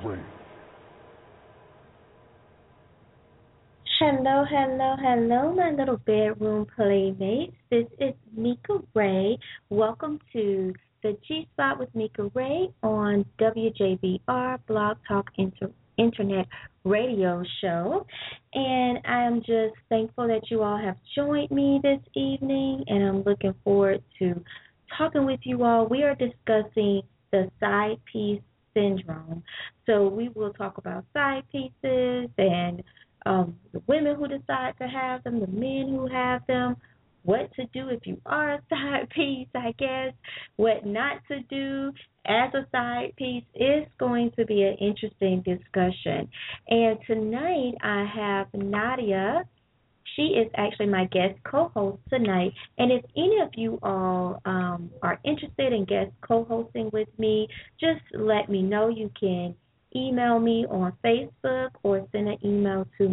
Hello, hello, hello, my little bedroom playmates. This is Mika Ray. Welcome to the G Spot with Mika Ray on WJBR Blog Talk Internet Radio Show. And I'm just thankful that you all have joined me this evening, and I'm looking forward to talking with you all. We are discussing the side piece syndrome. So we will talk about side pieces and the women who decide to have them, the men who have them, what to do if you are a side piece, I guess, what not to do as a side piece. Is going to be an interesting discussion. And tonight I have Nadia. She is actually my guest co-host tonight. And if any of you all are interested in guest co-hosting with me, just let me know. You can email me on Facebook or send an email to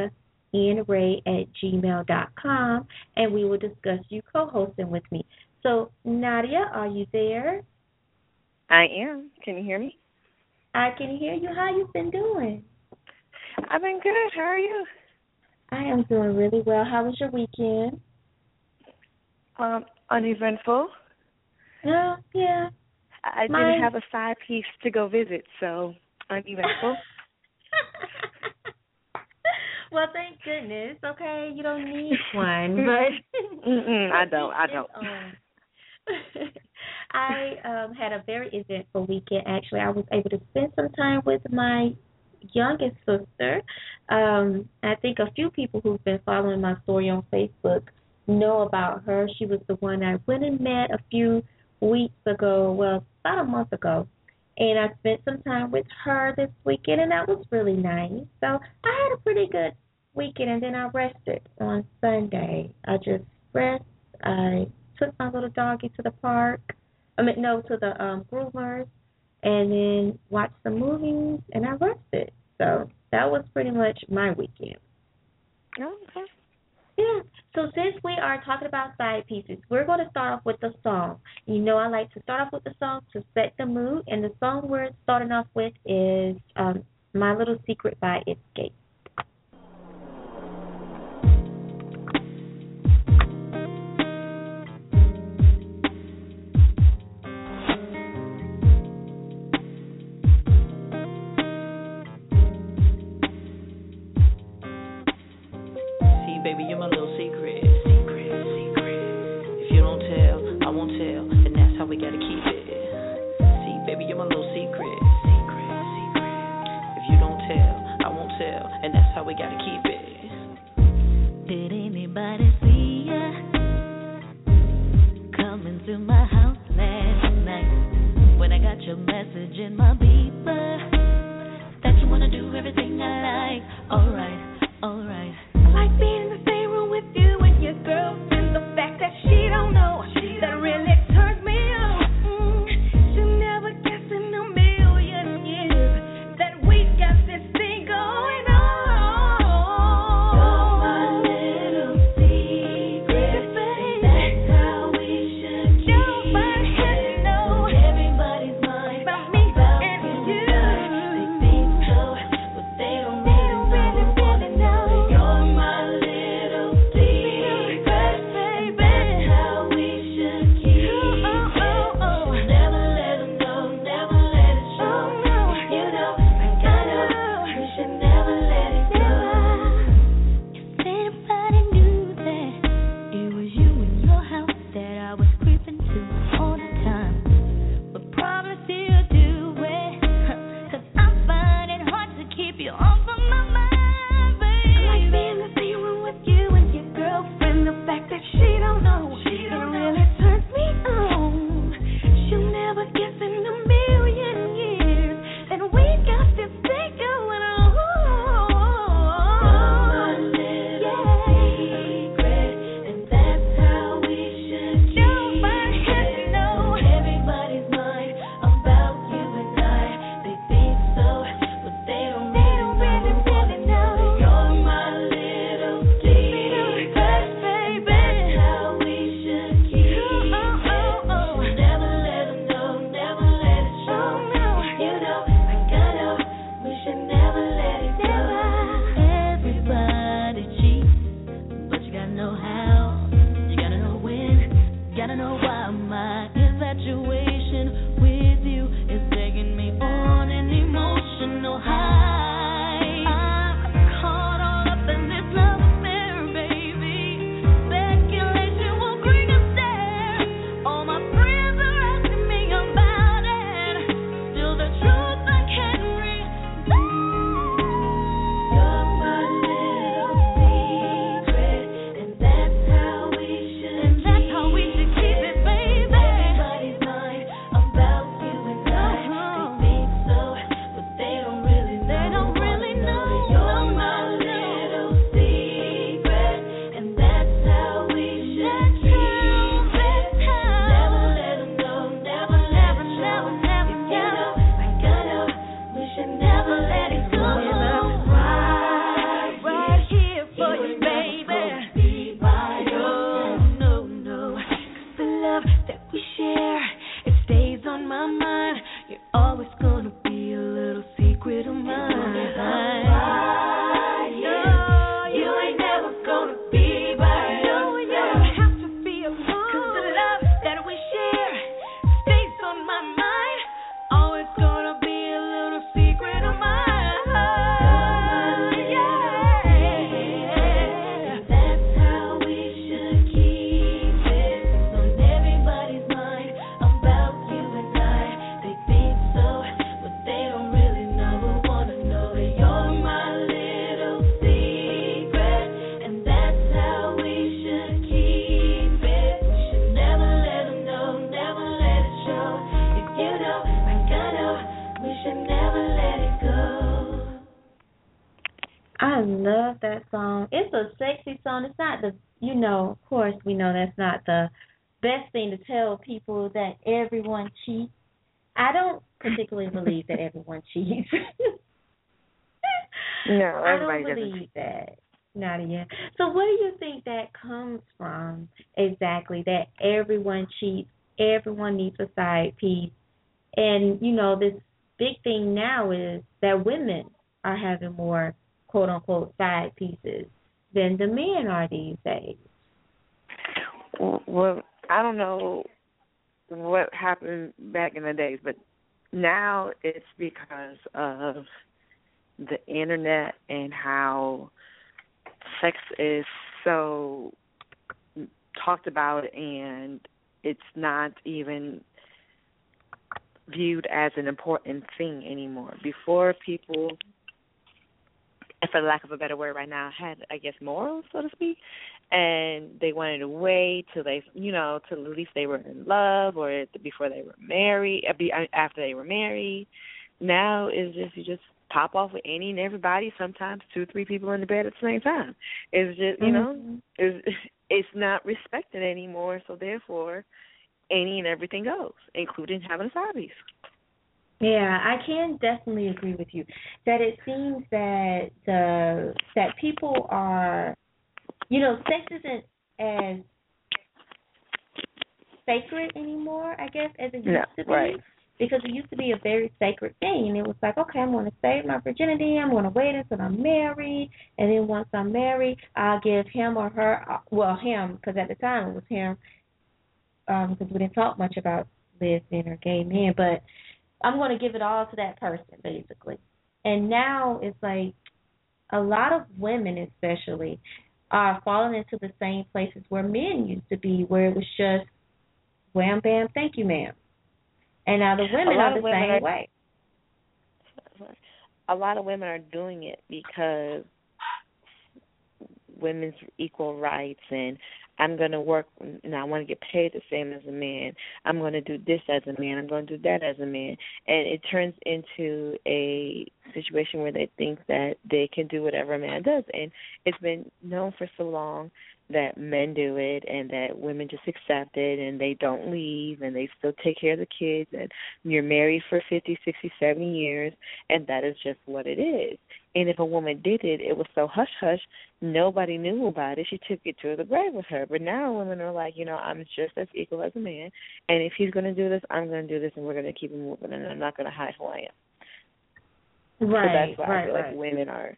mikanray@gmail.com, and we will discuss you co-hosting with me. So, Nadia, are you there? I am. Can you hear me? I can hear you. How you been doing? I've been good. How are you? I am doing really well. How was your weekend? Uneventful. Oh, yeah. I didn't have a side piece to go visit, so uneventful. Well, thank goodness. Okay, you don't need one, but I don't. I had a very eventful weekend. Actually, I was able to spend some time with my youngest sister. I think a few people who've been following my story on Facebook know about her. She was the one I went and met a few weeks ago, well, about a month ago. And I spent some time with her this weekend, and that was really nice. So I had a pretty good weekend, and then I rested on Sunday. I just rest. I took my little doggy to the park. To the groomers, and then watched some movies, and I rested. So that was pretty much my weekend. Okay. Yeah. So since we are talking about side pieces, we're going to start off with the song. You know I like to start off with the song to set the mood, and the song we're starting off with is My Little Secret by Escape. Baby, you're my little secret. If you don't tell, I won't tell, and that's how we gotta keep it. See, baby, you're my little secret. If you don't tell, I won't tell, and that's how we gotta keep it. Did anybody see ya coming to my house last night when I got your message in my beeper that you wanna do everything I like? Alright. I like being in the same room with you and your girlfriend. The fact that she don't know, that really turns me on. She'll never guess in a million years that we got this thing going on. You're my little secret, baby. That's how we should keep it. Nobody has to know. Everybody's mine, about me and I love that song. It's a sexy song. It's not the, of course we know that's not the best thing to tell people that everyone cheats. I don't particularly believe that everyone cheats. No, I don't everybody doesn't. believe that. Not yet. So what do you think that comes from exactly? That everyone cheats, everyone needs a side piece, and this big thing now is that women are having more quote unquote side pieces than the men are these days. Well, I don't know what happened back in the days, but now it's because of the internet and how sex is so talked about, and it's not even viewed as an important thing anymore. Before, people, for lack of a better word right now, had, I guess, morals, so to speak, and they wanted to wait till they, till at least they were in love or before they were married, after they were married. Now it's just, you just pop off with any and everybody, sometimes 2-3 people in the bed at the same time. It's just, it's not respected anymore, so therefore any and everything goes, including having a side piece. Yeah, I can definitely agree with you that it seems that people are, sex isn't as sacred anymore, I guess, as it used to be. Right. Because it used to be a very sacred thing, and it was like, okay, I'm going to save my virginity, I'm going to wait until I'm married, and then once I'm married, I'll give him or her, him, because at the time it was him, because we didn't talk much about lesbian or gay men, but I'm going to give it all to that person, basically. And now it's like a lot of women especially are falling into the same places where men used to be, where it was just wham, bam, thank you, ma'am. And now the women are the same way. A lot of women are doing it because women's equal rights, and I'm going to work, and I want to get paid the same as a man. I'm going to do this as a man. I'm going to do that as a man. And it turns into a situation where they think that they can do whatever a man does. And it's been known for so long that men do it and that women just accept it and they don't leave and they still take care of the kids, and you're married for 50, 60, 70 years, and that is just what it is. And if a woman did it, it was so hush-hush, nobody knew about it. She took it to the grave with her. But now women are like, I'm just as equal as a man, and if he's going to do this, I'm going to do this, and we're going to keep it moving, and I'm not going to hide who I am. Right, so that's why right, I feel like women are.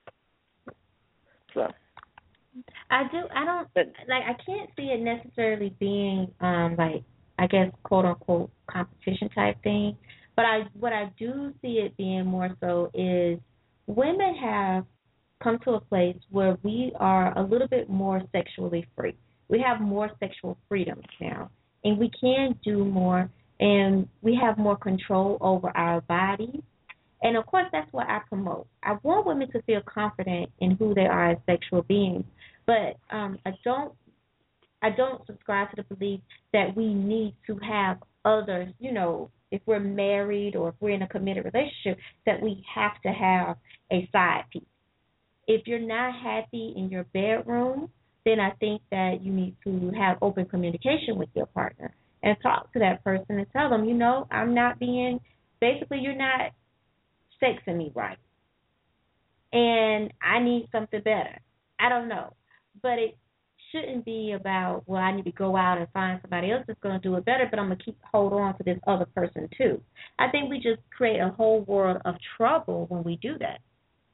So. I can't see it necessarily being I guess quote unquote competition type thing, but what I do see it being more so is women have come to a place where we are a little bit more sexually free. We have more sexual freedoms now, and we can do more, and we have more control over our bodies. And, of course, that's what I promote. I want women to feel confident in who they are as sexual beings, but I don't subscribe to the belief that we need to have others, if we're married or if we're in a committed relationship, that we have to have a side piece. If you're not happy in your bedroom, then I think that you need to have open communication with your partner and talk to that person and tell them, I'm not being, basically you're not sexing me right, and I need something better. I don't know, but it shouldn't be about, well, I need to go out and find somebody else that's going to do it better, but I'm going to hold on to this other person too. I think we just create a whole world of trouble when we do that.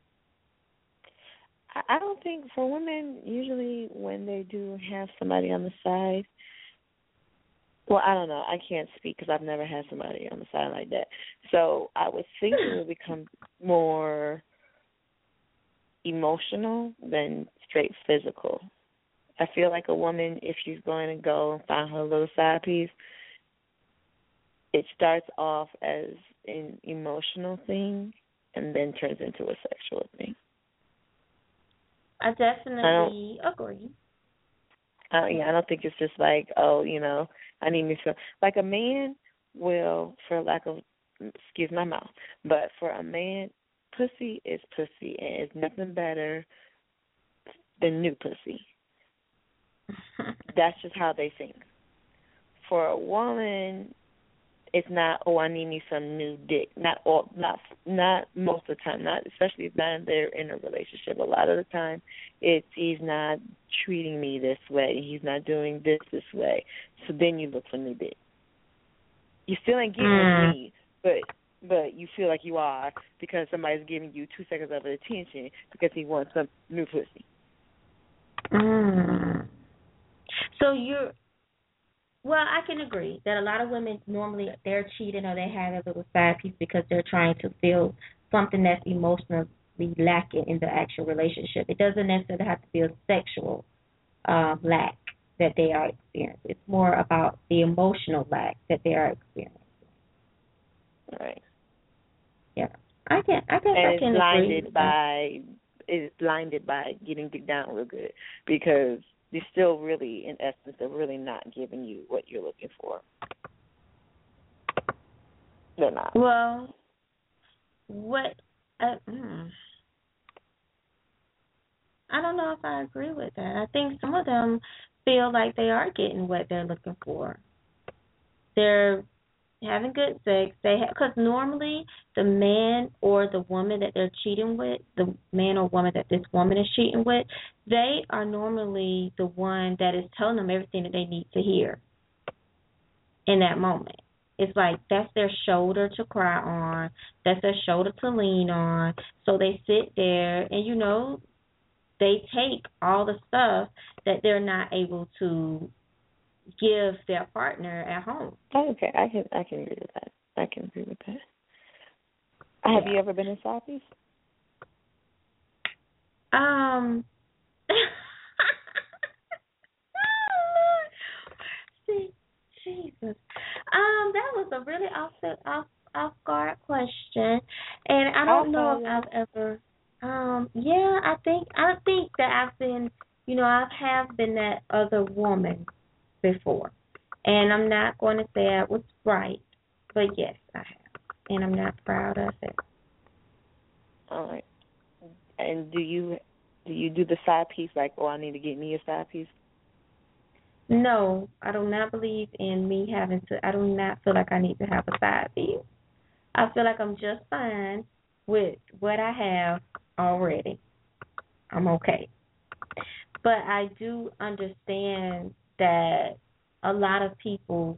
I don't think, for women, usually when they do have somebody on the side, well, I don't know. I can't speak because I've never had somebody on the side like that. So I would think it would become more emotional than straight physical. I feel like a woman, if she's going to go and find her little side piece, it starts off as an emotional thing and then turns into a sexual thing. I definitely agree. I don't think it's just like, I need me to. Like a man will, for lack of, excuse my mouth, but for a man, pussy is pussy, and it's nothing better than new pussy. That's just how they think. For a woman, it's not, oh, I need me some new dick. Not most of the time. Not especially if they're in a relationship. A lot of the time, it's he's not treating me this way. He's not doing this way. So then you look for new dick. You still ain't getting with me, but you feel like you are because somebody's giving you 2 seconds of attention because he wants some new pussy. So well, I can agree that a lot of women normally they're cheating or they have it with side piece because they're trying to feel something that's emotionally lacking in the actual relationship. It doesn't necessarily have to be a sexual lack that they are experiencing. It's more about the emotional lack that they are experiencing. Right. Yeah, I can agree. It's blinded by getting dick down real good because you're still really, in essence, they're really not giving you what you're looking for. They're not. Well, I don't know if I agree with that. I think some of them feel like they are getting what they're looking for. They're having good sex. Because normally the man or the woman that they're cheating with, the man or woman that this woman is cheating with, they are normally the one that is telling them everything that they need to hear in that moment. It's like that's their shoulder to cry on. That's their shoulder to lean on. So they sit there and, they take all the stuff that they're not able to give their partner at home. Okay, I can agree with that. I can agree with that. Have you ever been in side piece? Jesus. That was a really off guard question, and I don't know if I've ever. I think that I've been, I have been that other woman before, and I'm not going to say I was right, but yes, I have, and I'm not proud of it. All right. And do you do the side piece like, I need to get me a side piece? No, I do not believe in me having to. I do not feel like I need to have a side piece. I feel like I'm just fine with what I have already. I'm okay. But I do understand that a lot of people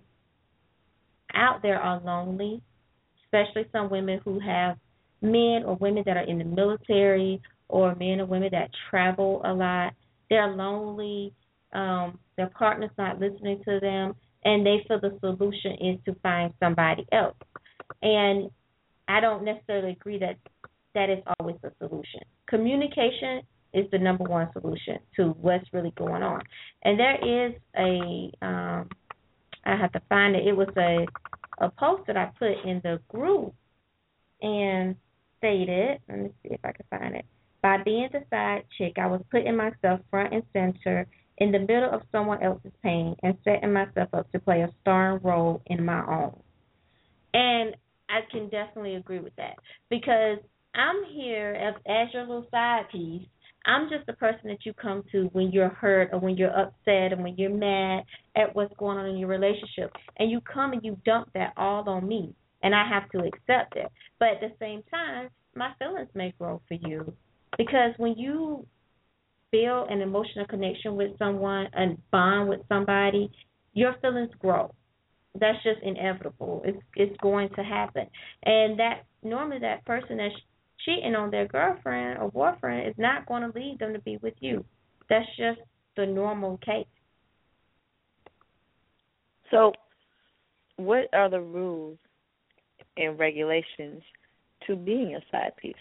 out there are lonely, especially some women who have men or women that are in the military or men or women that travel a lot. They're lonely. Their partner's not listening to them, and they feel the solution is to find somebody else. And I don't necessarily agree that is always the solution. Communication is the number one solution to what's really going on. And there is I have to find it. It was a post that I put in the group and stated, let me see if I can find it. By being the side chick, I was putting myself front and center in the middle of someone else's pain and setting myself up to play a starring role in my own. And I can definitely agree with that because I'm here as your little side piece. I'm just the person that you come to when you're hurt or when you're upset and when you're mad at what's going on in your relationship. And you come and you dump that all on me, and I have to accept it. But at the same time, my feelings may grow for you because when you feel an emotional connection with someone and bond with somebody, your feelings grow. That's just inevitable. It's going to happen. And that normally that person that's cheating on their girlfriend or boyfriend is not going to lead them to be with you. That's just the normal case. So what are the rules and regulations to being a side piece?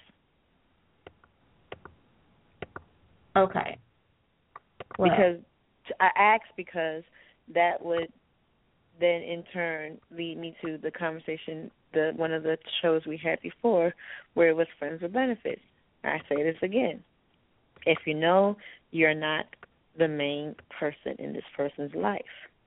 Okay. Well, because I asked because that would then in turn lead me to the conversation, one of the shows we had before where it was friends with benefits. I say this again. If you know you're not the main person in this person's life,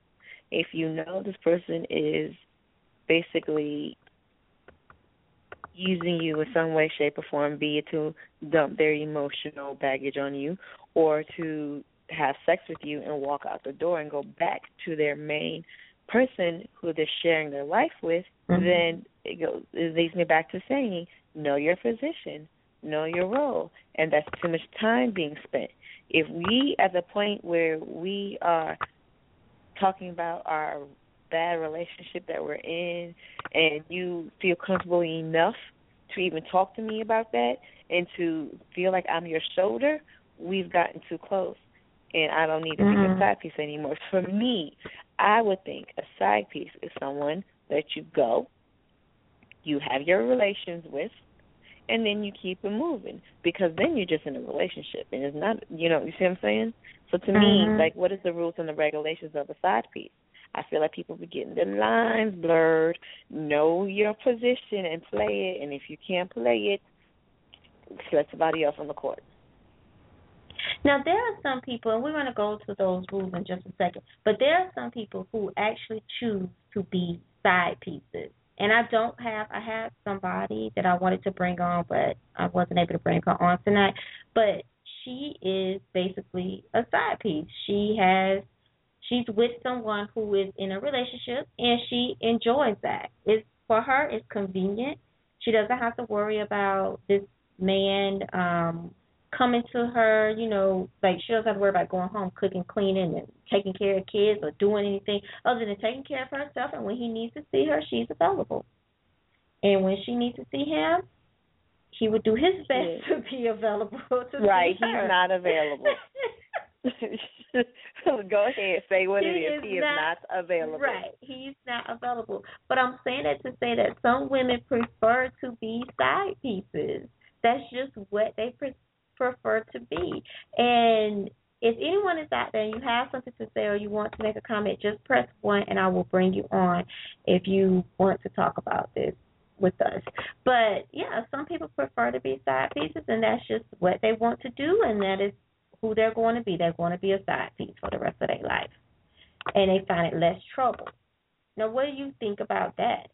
if you know this person is basically using you in some way, shape, or form, be it to dump their emotional baggage on you or to have sex with you and walk out the door and go back to their main person who they're sharing their life with, then it leads me back to saying, know your position, know your role, and that's too much time being spent. If we, at the point where we are talking about our bad relationship that we're in and you feel comfortable enough to even talk to me about that and to feel like I'm your shoulder, we've gotten too close. And I don't need to be a side piece anymore. For me, I would think a side piece is someone that you go, you have your relations with, and then you keep it moving. Because then you're just in a relationship. And it's not, you see what I'm saying? So to me, like, what is the rules and the regulations of a side piece? I feel like people be getting their lines blurred. Know your position and play it. And if you can't play it, let somebody else on the court. Now, there are some people, and we're going to go to those rules in just a second, but there are some people who actually choose to be side pieces. And I have somebody that I wanted to bring on, but I wasn't able to bring her on tonight. But she is basically a side piece. She's with someone who is in a relationship, and she enjoys that. For her, it's convenient. She doesn't have to worry about this man coming to her, like she doesn't have to worry about going home, cooking, cleaning, and taking care of kids or doing anything other than taking care of herself. And when he needs to see her, she's available. And when she needs to see him, he would do his best to be available to see her. Right, he's not available. Go ahead, say what it is. He is not available. Right, he's not available. But I'm saying that to say that some women prefer to be side pieces. That's just what they prefer to be. And if anyone is out there and you have something to say or you want to make a comment, just press 1 and I will bring you on if you want to talk about this with us. But yeah, some people prefer to be side pieces, and that's just what they want to do, and that is who they're going to be. They're going to be a side piece for the rest of their life, and they find it less trouble. Now, what do you think about that?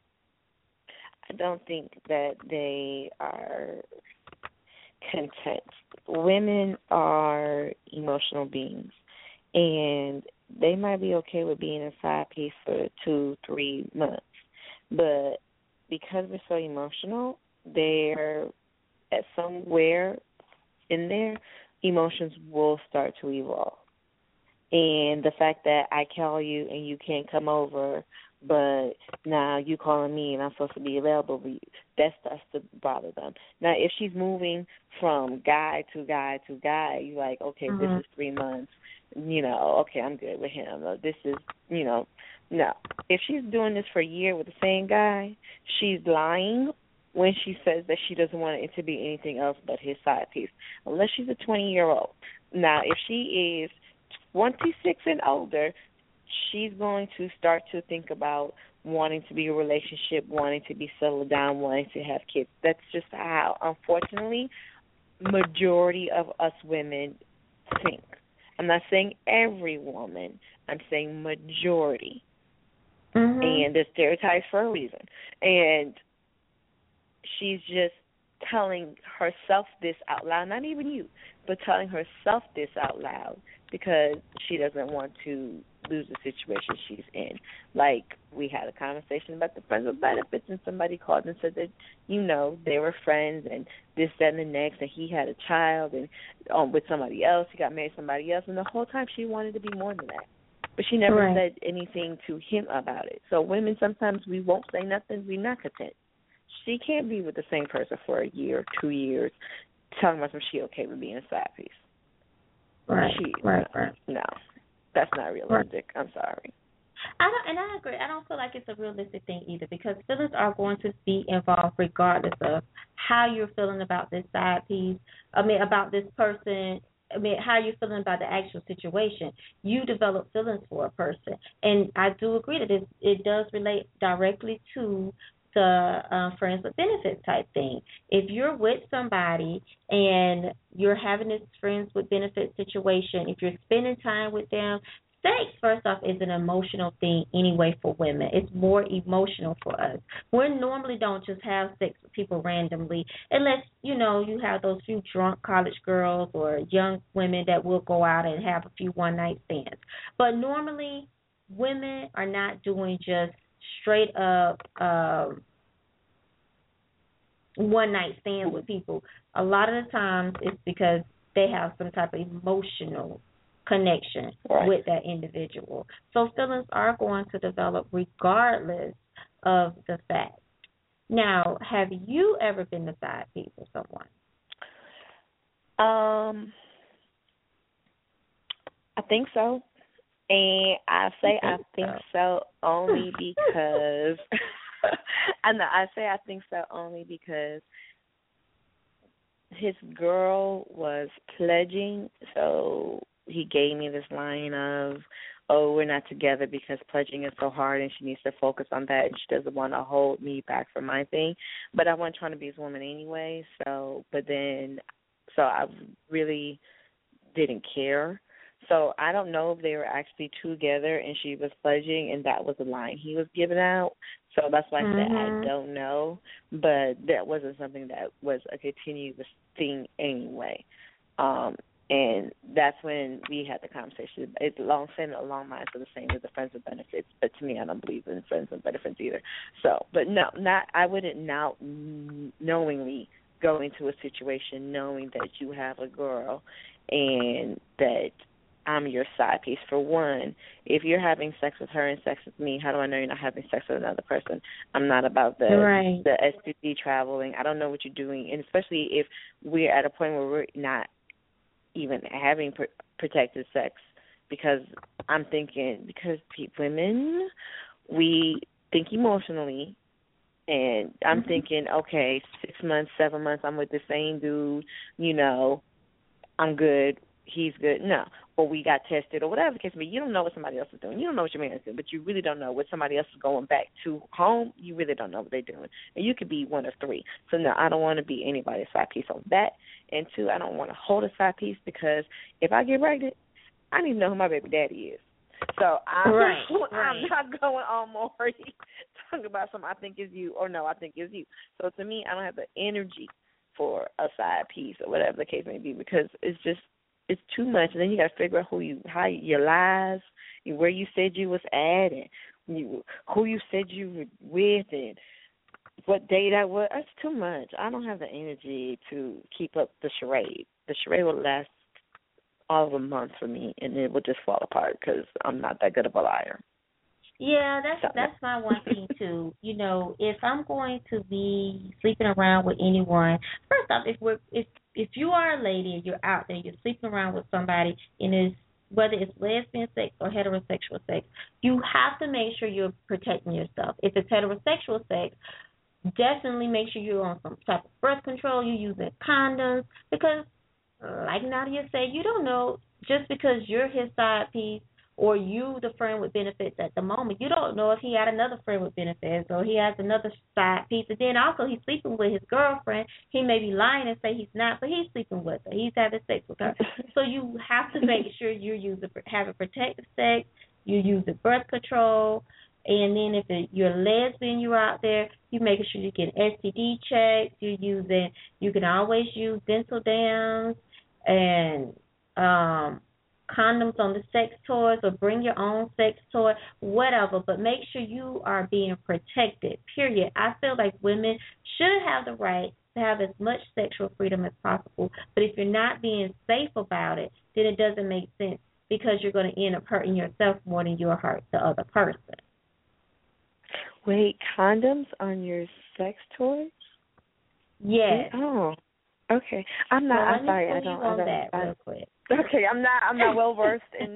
I don't think that they are content. Women are emotional beings, and they might be okay with being a side piece for 2-3 months, but because we're so emotional, they're at somewhere in there, emotions will start to evolve. And the fact that I call you and you can't come over, but now you calling me and I'm supposed to be available for you, that starts to bother them. Now, if she's moving from guy to guy to guy, you're like, okay, this is 3 months, okay, I'm good with him. This is, no. If she's doing this for a year with the same guy, she's lying when she says that she doesn't want it to be anything else but his side piece, unless she's a 20-year-old. Now, if she is 26 and older, she's going to start to think about wanting to be in a relationship, wanting to be settled down, wanting to have kids. That's just how, unfortunately, majority of us women think. I'm not saying every woman. I'm saying majority. And there's stereotypes for a reason. And she's just telling herself this out loud, not even you, but telling herself this out loud because she doesn't want to lose the situation she's in. Like, we had a conversation about the friends with benefits, and somebody called and said that, they were friends and this, that, and the next, and he had a child and with somebody else. He got married to somebody else, and the whole time she wanted to be more than that. But she never said anything to him about it. So women, sometimes we won't say nothing. We're not content. She can't be with the same person for a year or 2 years telling us if she's okay with being a side piece. Right. No, that's not realistic. I'm sorry. I agree. I don't feel like it's a realistic thing either, because feelings are going to be involved regardless of how you're feeling about this side piece. About this person. How you're feeling about the actual situation. You develop feelings for a person, and I do agree that it does relate directly to the friends with benefits type thing. If you're with somebody and you're having this friends with benefits situation, if you're spending time with them, sex, first off, is an emotional thing anyway for women. It's more emotional for us. We normally don't just have sex with people randomly unless, you have those few drunk college girls or young women that will go out and have a few one-night stands. But normally, women are not doing just straight up one-night stands with people. A lot of the times it's because they have some type of emotional connection with that individual. So feelings are going to develop regardless of the fact. Now, have you ever been the side piece of someone? I think so. And I think so only because I think so only because his girl was pledging, so he gave me this line of, oh, we're not together because pledging is so hard and she needs to focus on that and she doesn't want to hold me back from my thing. But I wasn't trying to be his woman anyway, so I really didn't care. So I don't know if they were actually together and she was pledging and that was the line he was giving out. So that's why I said I don't know. But that wasn't something that was a continuous thing anyway. And that's when we had the conversation. It's along lines of the same with the friends with benefits. But to me, I don't believe in friends with benefits either. So, but no, I wouldn't now knowingly go into a situation knowing that you have a girl and that I'm your side piece. For one, if you're having sex with her and sex with me, how do I know you're not having sex with another person? I'm not about the STD traveling. I don't know what you're doing, and especially if we're at a point where we're not even having protected sex, because I'm thinking, because women, we think emotionally, and I'm thinking, okay, 6 months, 7 months, I'm with the same dude, I'm good, he's good. No. Or we got tested or whatever the case may be. You don't know what somebody else is doing. You don't know what your man is doing, but you really don't know what somebody else is going back to home. You really don't know what they're doing. And you could be one of three. So, no, I don't want to be anybody's side piece on that. And, two, I don't want to hold a side piece because if I get pregnant, I need to know who my baby daddy is. So I'm not going on more talking about something I think is you or no, I think is you. So to me, I don't have the energy for a side piece or whatever the case may be because it's too much. And then you got to figure out how your lies, where you said you was at, and who you said you were with, and what day that was. That's too much. I don't have the energy to keep up the charade. The charade will last all of a month for me, and it will just fall apart because I'm not that good of a liar. Yeah, that's my one thing too. If I'm going to be sleeping around with anyone, first off, if you are a lady and you're out there, you're sleeping around with somebody, and whether it's lesbian sex or heterosexual sex, you have to make sure you're protecting yourself. If it's heterosexual sex, definitely make sure you're on some type of birth control. You're using condoms because, like Nadia said, you don't know just because you're his side piece or you the friend with benefits at the moment, you don't know if he had another friend with benefits or he has another side piece. And then also he's sleeping with his girlfriend. He may be lying and say he's not, but he's sleeping with her. He's having sex with her. So you have to make sure you're having protective sex, you're using birth control, and then if you're a lesbian, you're out there, you're making sure you get STD checks. You can always use dental dams and condoms on the sex toys, or bring your own sex toy, whatever, but make sure you are being protected, period. I feel like women should have the right to have as much sexual freedom as possible, but if you're not being safe about it, then it doesn't make sense because you're going to end up hurting yourself more than you'll hurt the other person. Wait, condoms on your sex toys? Yes. Oh, okay. I'm sorry. I don't on that real quick. Okay, I'm not well versed in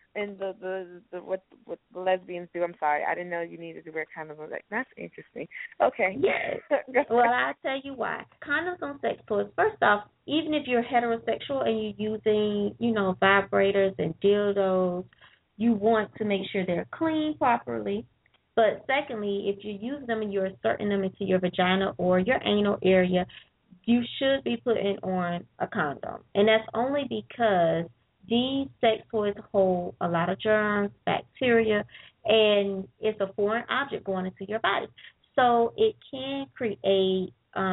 the what the lesbians do. I'm sorry, I didn't know you needed to wear condoms. Like, that's interesting. Okay. Yes. Well, I'll tell you why. Condoms on sex toys. First off, even if you're heterosexual and you're using, vibrators and dildos, you want to make sure they're clean properly. But secondly, if you use them and you're inserting them into your vagina or your anal area, you should be putting on a condom. And that's only because these sex toys hold a lot of germs, bacteria, and it's a foreign object going into your body. So it can create,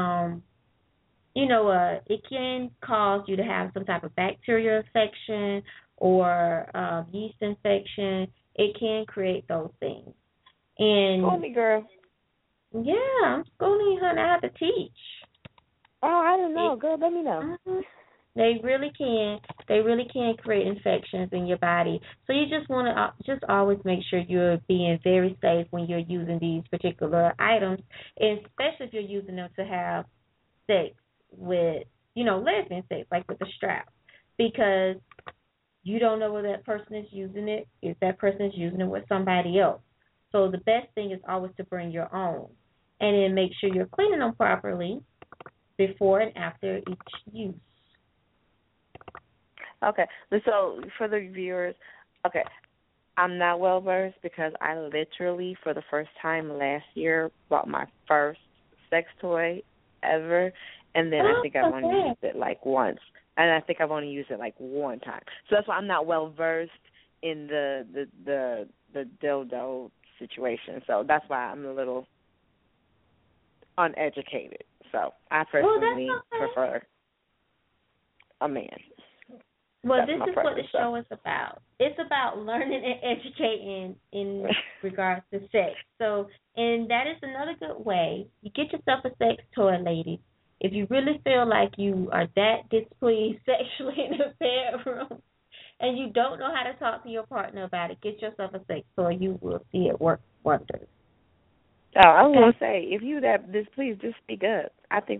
it can cause you to have some type of bacterial infection or yeast infection. It can create those things. Call And me, girl. yeah, I'm schooling, honey. I have to teach. Oh, I don't know. It, Girl, let me know. mhm. They really can. They really can create infections in your body. So you just want to just always make sure you're being very safe when you're using these particular items, and especially if you're using them to have sex with, lesbian sex, like with a strap, because you don't know whether that person is using it, if that person is using it with somebody else. So the best thing is always to bring your own, and then make sure you're cleaning them properly before and after each use. Okay. So for the viewers, okay, I'm not well versed because I literally, for the first time last year, bought my first sex toy ever, and then I Oh, think I've only okay. used it like once, and I think I've only used it like one time. So that's why I'm not well versed in the dildo situation. So that's why I'm a little uneducated. So I Well, personally that's okay. prefer a man. Well, That's this my is what the preference. So. show is about. It's about learning and educating in regards to sex. So, and that is another good way. You get yourself a sex toy, ladies. If you really feel like you are that displeased sexually in the bedroom and you don't know how to talk to your partner about it, get yourself a sex toy. You will see it work wonders. Oh, I was Okay? gonna say, if you that displeased, just speak up. I think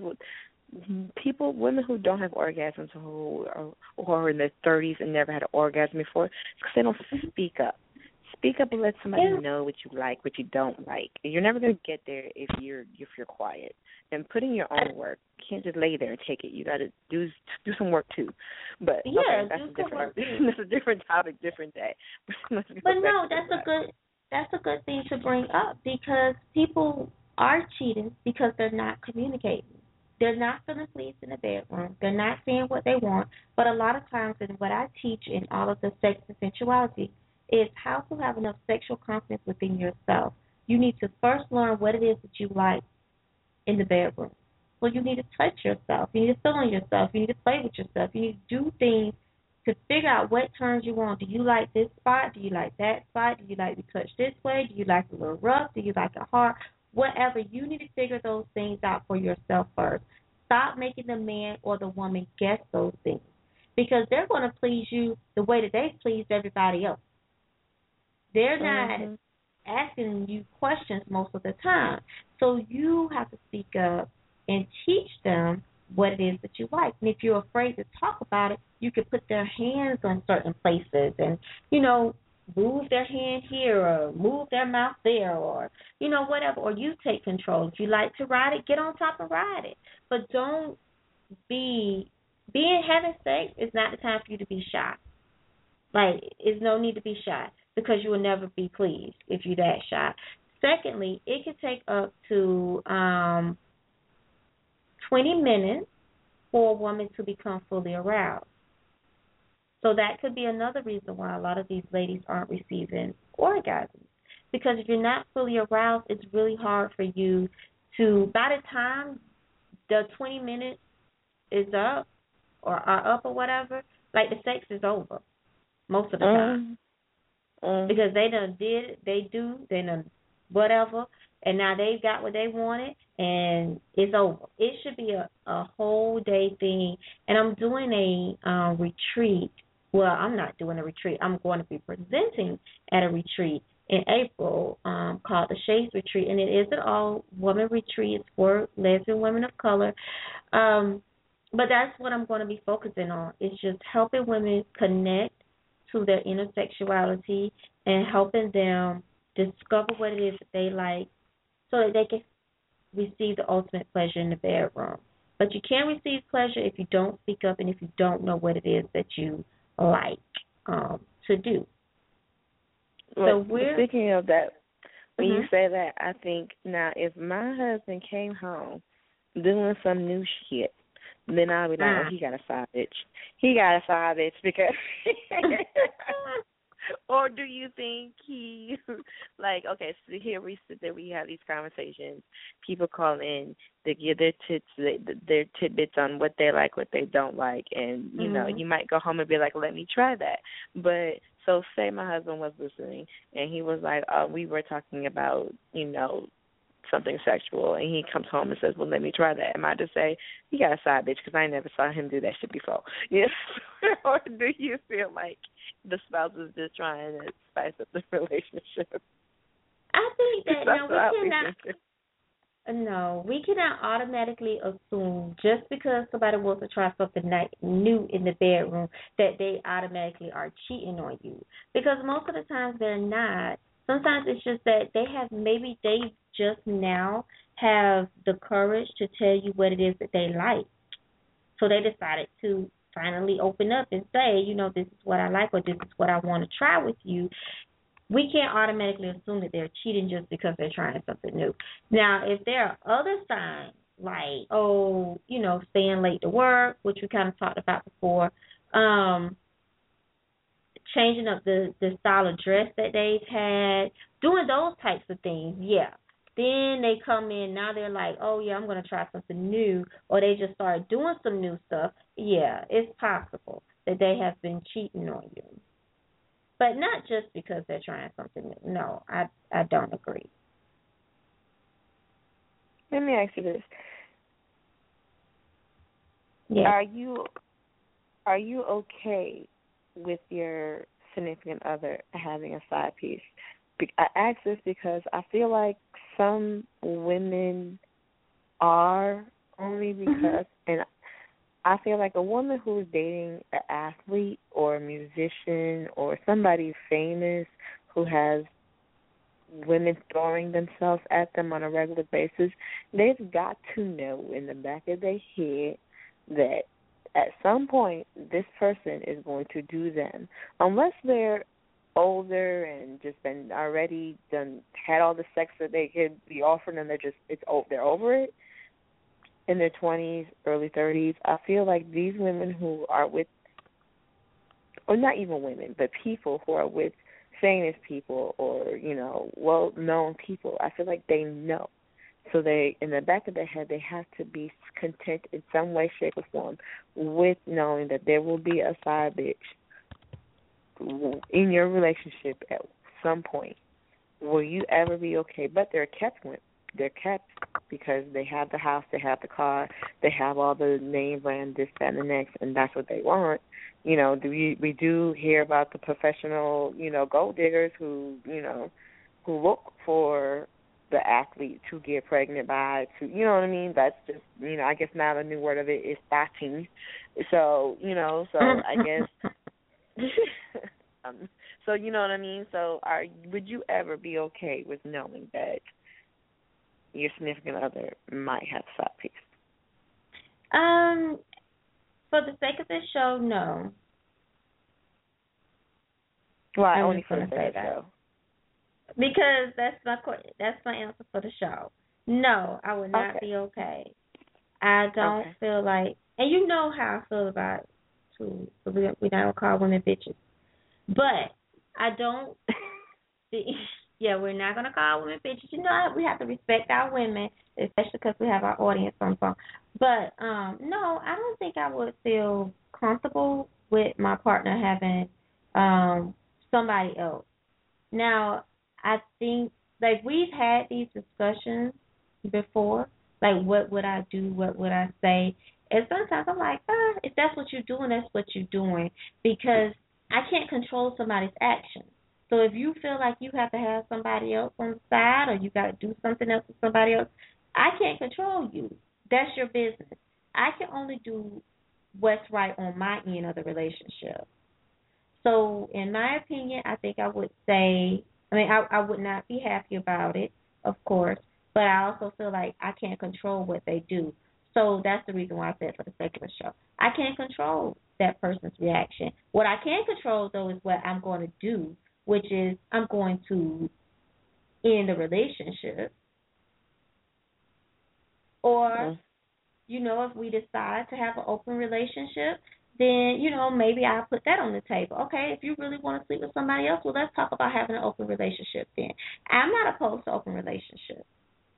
women who don't have orgasms who are in their 30s and never had an orgasm before, it's because they don't speak up. Speak up and let somebody Yeah. know what you like, what you don't like. You're never gonna get there if you're quiet. And put in your own work. You can't just lay there and take it. You got to do some work too. But Yeah, okay, that's do a some different work too. that's a different topic, different day. Let's go But back no, to that's a that. good thing to bring up because people are cheating because they're not communicating. They're not feeling pleased in the bedroom. They're not saying what they want. But a lot of times, and what I teach in all of the sex and sensuality is how to have enough sexual confidence within yourself. You need to first learn what it is that you like in the bedroom. So you need to touch yourself. You need to feel on yourself. You need to play with yourself. You need to do things to figure out what turns you on. Do you like this spot? Do you like that spot? Do you like to be touched this way? Do you like a little rough? Do you like it hard? Whatever. You need to figure those things out for yourself first. Stop making the man or the woman guess those things because they're going to please you the way that they pleased everybody else. They're not Mhm. asking you questions most of the time. So you have to speak up and teach them what it is that you like. And if you're afraid to talk about it, you can put their hands on certain places and, move their hand here or move their mouth there or, whatever. Or you take control. If you like to ride it, get on top and ride it. But don't having sex is not the time for you to be shy. Like, there's no need to be shy because you will never be pleased if you're that shy. Secondly, it can take up to 20 minutes for a woman to become fully aroused. So that could be another reason why a lot of these ladies aren't receiving orgasms. Because if you're not fully aroused, it's really hard for you to, by the time the 20 minutes is up or are up or whatever, like the sex is over most of the time. Because they done whatever, and now they've got what they wanted, and it's over. It should be a whole day thing. And I'm doing a retreat. Well, I'm not doing a retreat. I'm going to be presenting at a retreat in April called the Shades Retreat, and it is an all-woman retreat. It's for lesbian women of color. But that's what I'm going to be focusing on. It's just helping women connect to their inner sexuality and helping them discover what it is that they like so that they can receive the ultimate pleasure in the bedroom. But you can't receive pleasure if you don't speak up and if you don't know what it is that you like to do. Well, speaking of that, when you Mm-hmm. say that, I think now if my husband came home doing some new shit, then I'll be like, oh, he got a side bitch. He got a side bitch because. Or do you think he, like, okay, so here we sit there, we have these conversations. People call in, they give their tidbits on what they like, what they don't like, and you know, you might go home and be like, let me try that. But so say my husband was listening, and he was like, we were talking about, you know, something sexual, and he comes home and says, well, let me try that. Am I to say, you got a side bitch because I never saw him do that shit before? Yes. Or do you feel like the spouse is just trying to spice up the relationship? I think that we cannot automatically assume just because somebody wants to try something new in the bedroom that they automatically are cheating on you. Because most of the times they're not. Sometimes it's just that they just now have the courage to tell you what it is that they like. So they decided to finally open up and say, you know, this is what I like or this is what I want to try with you. We can't automatically assume that they're cheating just because they're trying something new. Now, if there are other signs like, staying late to work, which we kind of talked about before, changing up the style of dress that they've had, doing those types of things, yeah. Then they come in, now they're like, oh, yeah, I'm going to try something new, or they just start doing some new stuff. Yeah, it's possible that they have been cheating on you. But not just because they're trying something new. No, I don't agree. Let me ask you this. Yeah. Are you okay with your significant other having a side piece? I ask this because I feel like some women are, only because, and I feel like a woman who is dating an athlete or a musician or somebody famous who has women throwing themselves at them on a regular basis, they've got to know in the back of their head that at some point this person is going to do them. Unless they're older and just been already had all the sex that they could be offering, and they're over it in their 20s, early 30s. I feel like these women who are with, or not even women, but people who are with famous people or, well-known people, I feel like they know. So they, in the back of their head, they have to be content in some way, shape, or form with knowing that there will be a side bitch in your relationship at some point. Will you ever be okay? But they're kept because they have the house, they have the car, they have all the name brand, this, that, and the next, and that's what they want. We do hear about the professional, gold diggers who look for the athlete to get pregnant by, to, you know what I mean? That's just, I guess now the new word of it is spotting. So, I guess... so you know what I mean? So would you ever be okay with knowing that your significant other might have a side piece? For the sake of this show, no. Why? Only for the sake of the show? Because that's my answer for the show. No, I would not be okay. I don't feel like, and you know how I feel about it too. So we not gonna call women bitches. But I don't see, we're not going to call women bitches. We have to respect our women, especially because we have our audience on the phone. But, no, I don't think I would feel comfortable with my partner having somebody else. Now, I think, like, we've had these discussions before, like, what would I do, what would I say? And sometimes I'm like, if that's what you're doing, that's what you're doing. Because I can't control somebody's actions. So if you feel like you have to have somebody else on the side or you got to do something else with somebody else, I can't control you. That's your business. I can only do what's right on my end of the relationship. So in my opinion, I think I would say, I would not be happy about it, of course, but I also feel like I can't control what they do. So that's the reason why I said for the sake of the show. I can't control that person's reaction. What I can control, though, is what I'm going to do, which is I'm going to end the relationship or if we decide to have an open relationship, then, maybe I'll put that on the table. Okay, if you really want to sleep with somebody else, well, let's talk about having an open relationship then. I'm not opposed to open relationships.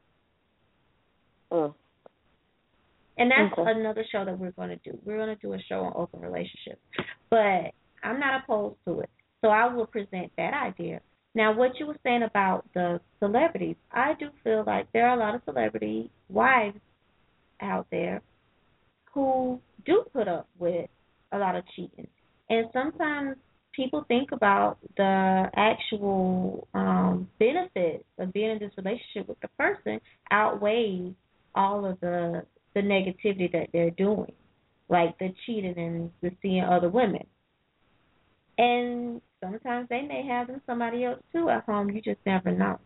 Oh. And that's another show that we're going to do. We're going to do a show on open relationships. But I'm not opposed to it. So I will present that idea. Now, what you were saying about the celebrities, I do feel like there are a lot of celebrity wives out there who do put up with a lot of cheating. And sometimes people think about the actual benefits of being in this relationship with the person outweighs all of the negativity that they're doing, like the cheating and the seeing other women. And sometimes they may have somebody else too at home. You just never know.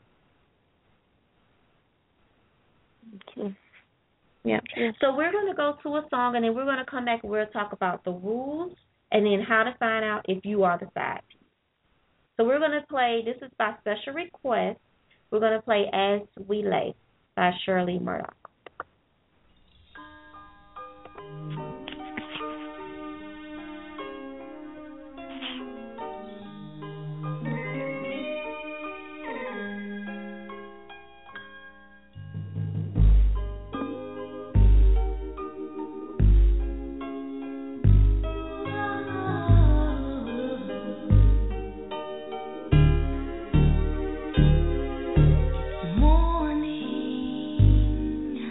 Okay. Yeah. So we're going to go to a song, and then we're going to come back and we'll talk about the rules and then how to find out if you are the side piece. So we're going to play, this is by special request, we're going to play As We Lay by Shirley Murdock. Morning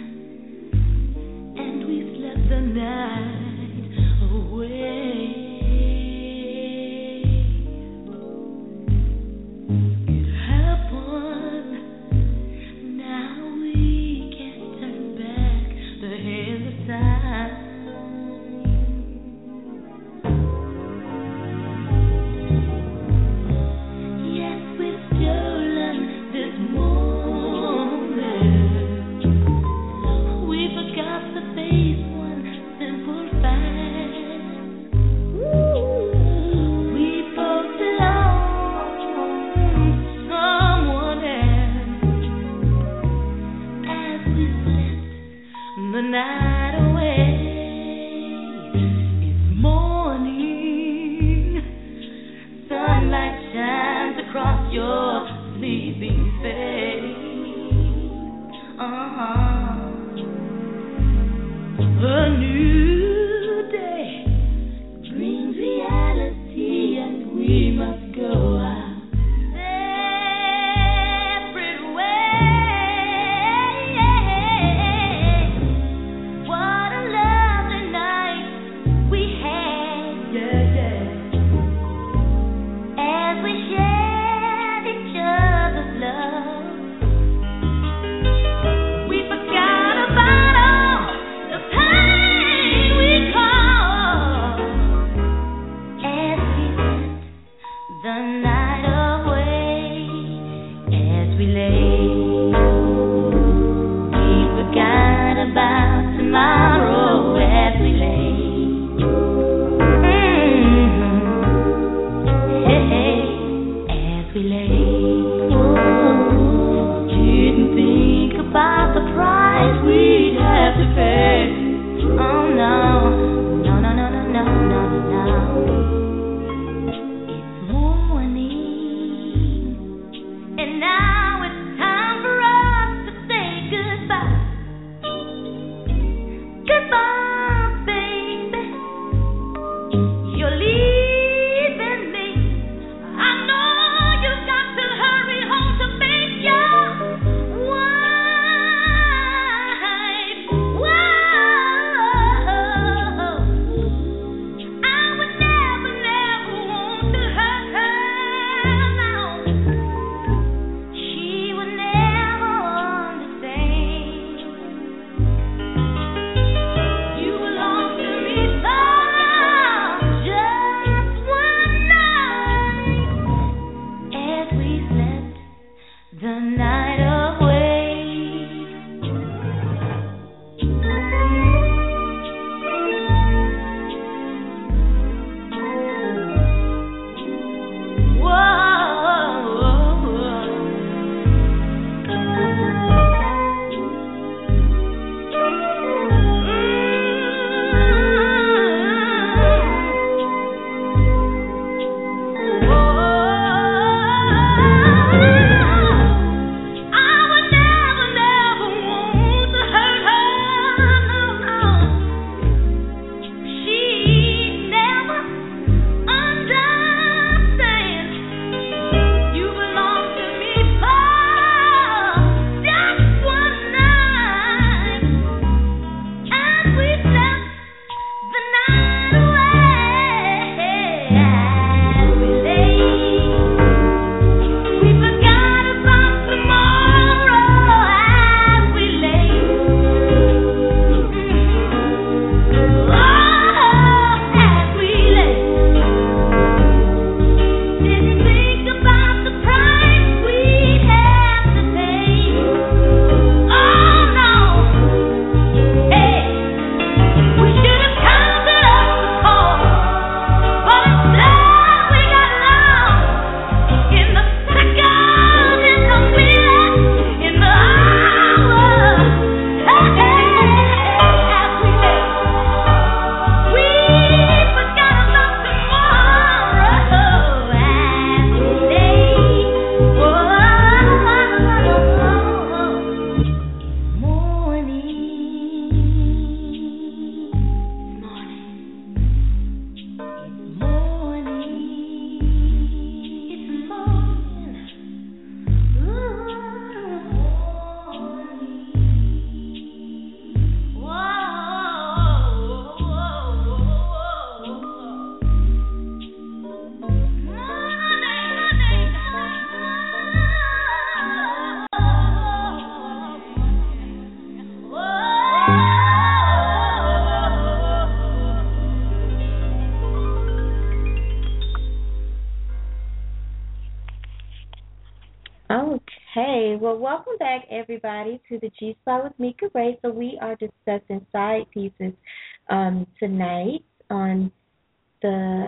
Hey, well, welcome back, everybody, to the G Spot with Mika Ray. So we are discussing side pieces tonight on the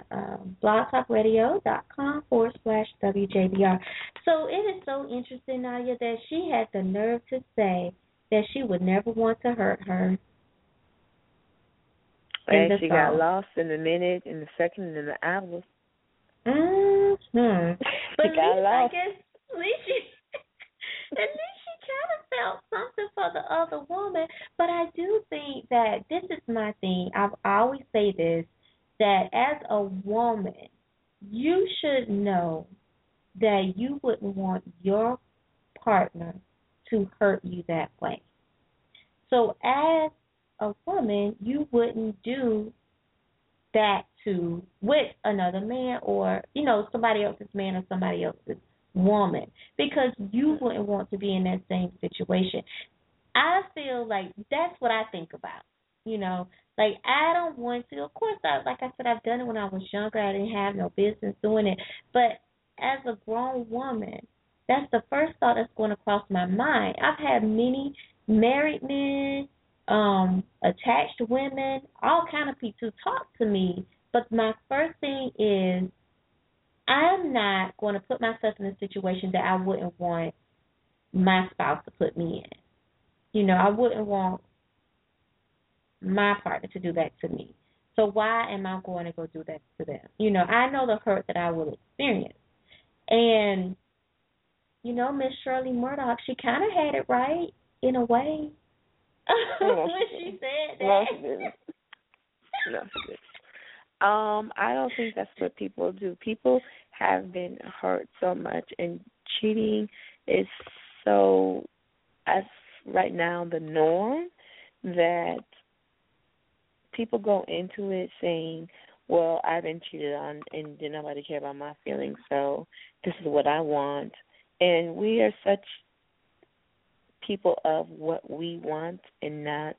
blogtalkradio.com/WJBR. So it is so interesting, Nadia, that she had the nerve to say that she would never want to hurt her. And she got lost in the minute, in the second, and the hour. Mm-hmm. But She got lost. I guess at least she kind of felt something for the other woman. But I do think that this is my thing. I always say this, that as a woman, you should know that you wouldn't want your partner to hurt you that way. So as a woman, you wouldn't do that with another man or, somebody else's man or somebody else's woman, because you wouldn't want to be in that same situation. I feel like that's what I think about. Like I don't want to. Of course, like I said, I've done it when I was younger. I didn't have no business doing it. But as a grown woman, that's the first thought that's going to cross my mind. I've had many married men, attached women, all kind of people talk to me. But my first thing is, I'm not going to put myself in a situation that I wouldn't want my spouse to put me in. I wouldn't want my partner to do that to me. So why am I going to go do that to them? I know the hurt that I will experience. And, Miss Shirley Murdoch, she kind of had it right in a way when she said that. No, she didn't. I don't think that's what people do. People have been hurt so much, and cheating is so, as right now, the norm, that people go into it saying, well, I've been cheated on and did nobody care about my feelings, so this is what I want. And we are such people of what we want and not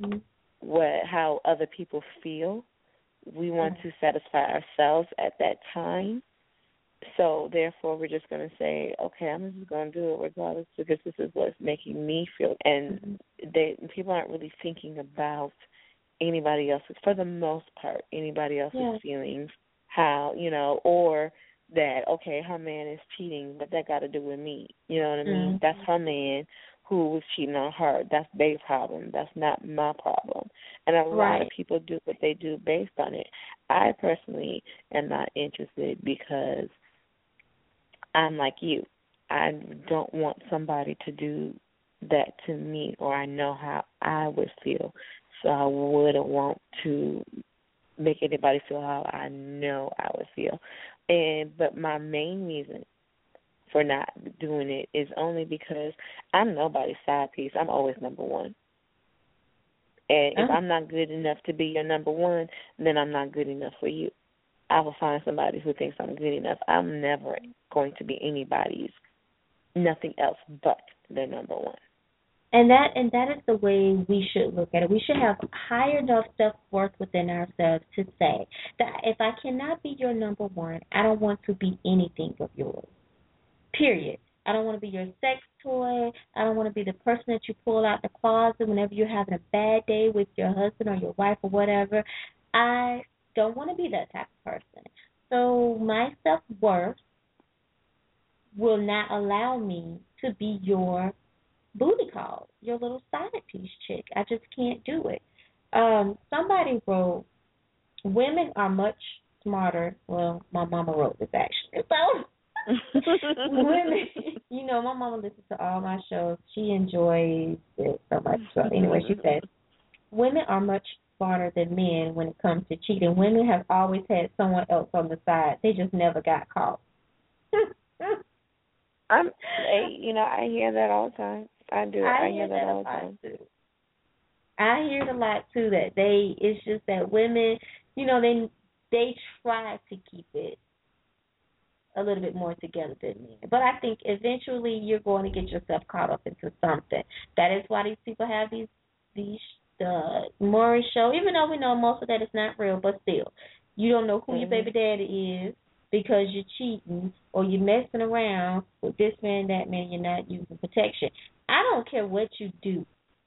how other people feel. We want to satisfy ourselves at that time. So, therefore, we're just going to say, okay, I'm just going to do it regardless because this is what's making me feel. And people aren't really thinking about anybody else's, for the most part, anybody else's feelings, how, or that, okay, her man is cheating, but that got to do with me. You know what I mean? That's her man who was cheating on her. That's their problem. That's not my problem. And a lot of people do what they do based on it. I personally am not interested because I'm like you. I don't want somebody to do that to me, or I know how I would feel. So I wouldn't want to make anybody feel how I know I would feel. But my main reason for not doing it is only because I'm nobody's side piece. I'm always number one. And if I'm not good enough to be your number one, then I'm not good enough for you. I will find somebody who thinks I'm good enough. I'm never going to be anybody's, nothing else but their number one. And that is the way we should look at it. We should have high enough self-worth within ourselves to say that if I cannot be your number one, I don't want to be anything of yours. Period. I don't want to be your sex toy. I don't want to be the person that you pull out the closet whenever you're having a bad day with your husband or your wife or whatever. I don't want to be that type of person. So my self-worth will not allow me to be your booty call, your little side piece chick. I just can't do it. Somebody wrote, women are much smarter. Well, my mama wrote this actually. So women, my mama listens to all my shows. She enjoys it so much. So anyway, she says, women are much smarter than men when it comes to cheating. Women have always had someone else on the side. They just never got caught. I hear that all the time. I do. I hear that all the time. Too. I hear it a lot too. That it's just that women, they try to keep it a little bit more together than men. But I think eventually you're going to get yourself caught up into something. That is why these people have these Maury show. Even though we know most of that is not real, but still, you don't know who your baby daddy is. because you're cheating or you're messing around with this man, that man, you're not using protection. I don't care what you do,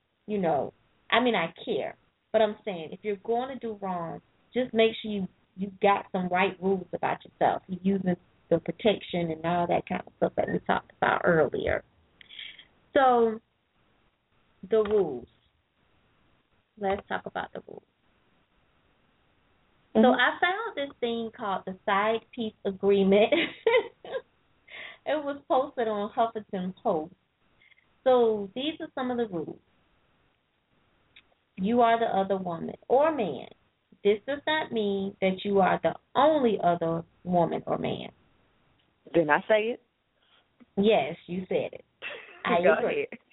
I care, but I'm saying if you're going to do wrong, just make sure you got some right rules about yourself. You're using the protection and all that kind of stuff that we talked about earlier. So, the rules. Let's talk about the rules. So I found this thing called the Side Piece Agreement. It was posted on Huffington Post. So these are some of the rules. You are the other woman or man. This does not mean that you are the only other woman or man. Didn't I say it? Yes, you said it. I Go agree. ahead.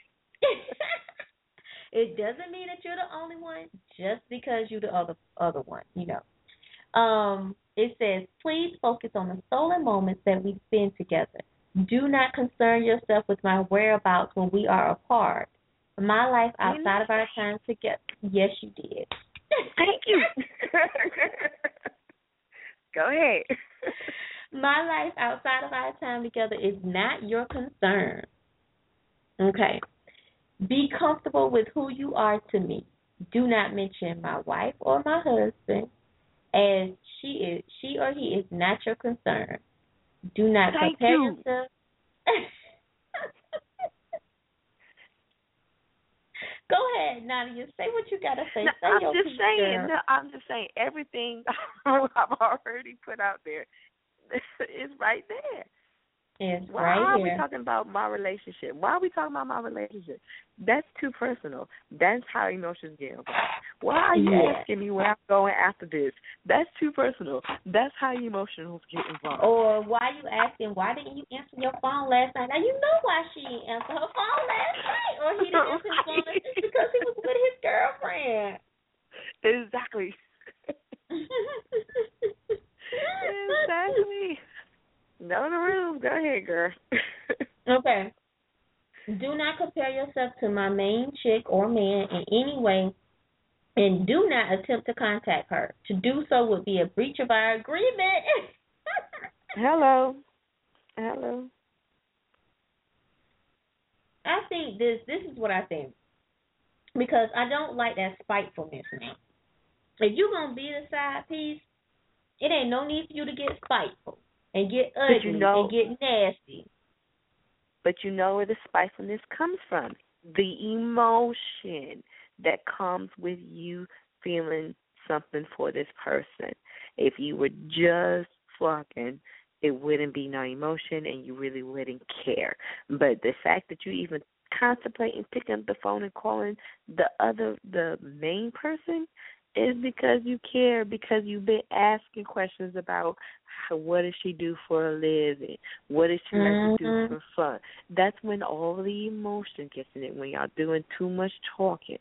It doesn't mean that you're the only one just because you're the other one, It says, please focus on the stolen moments that we spend together. Do not concern yourself with my whereabouts when we are apart. My life outside of our time together. Yes, you did. Thank you. Go ahead. My life outside of our time together is not your concern. Okay. Be comfortable with who you are to me. Do not mention my wife or my husband, as she or he is not your concern. Do not compare yourself. Go ahead, Nadia. Say what you gotta say. No, say your piece, girl. I'm just saying everything I've already put out there is right there. It's Why right are here. we talking about my relationship? Why are we talking about my relationship? That's too personal. That's how emotions get involved. Why are you asking me where I'm going after this? That's too personal. That's how emotions get involved. Or why you asking, why didn't you answer your phone last night? Now, you know why she didn't answer her phone last night. Or he didn't answer his phone last night because he was with his girlfriend. Exactly. Exactly. Know the rules. Go ahead, girl. Okay. Do not compare yourself to my main chick or man in any way, and do not attempt to contact her. To do so would be a breach of our agreement. Hello. I think this is what I think, because I don't like that spitefulness now. If you're going to be the side piece, it ain't no need for you to get spiteful and get ugly and get nasty. But you know where the spitefulness comes from. The emotion that comes with you feeling something for this person. If you were just fucking, it wouldn't be no emotion and you really wouldn't care. But the fact that you even contemplating picking up the phone and calling the main person is because you care, because you've been asking questions about what does she do for a living, what does she like to do for fun. That's when all the emotion gets in it, when y'all doing too much talking.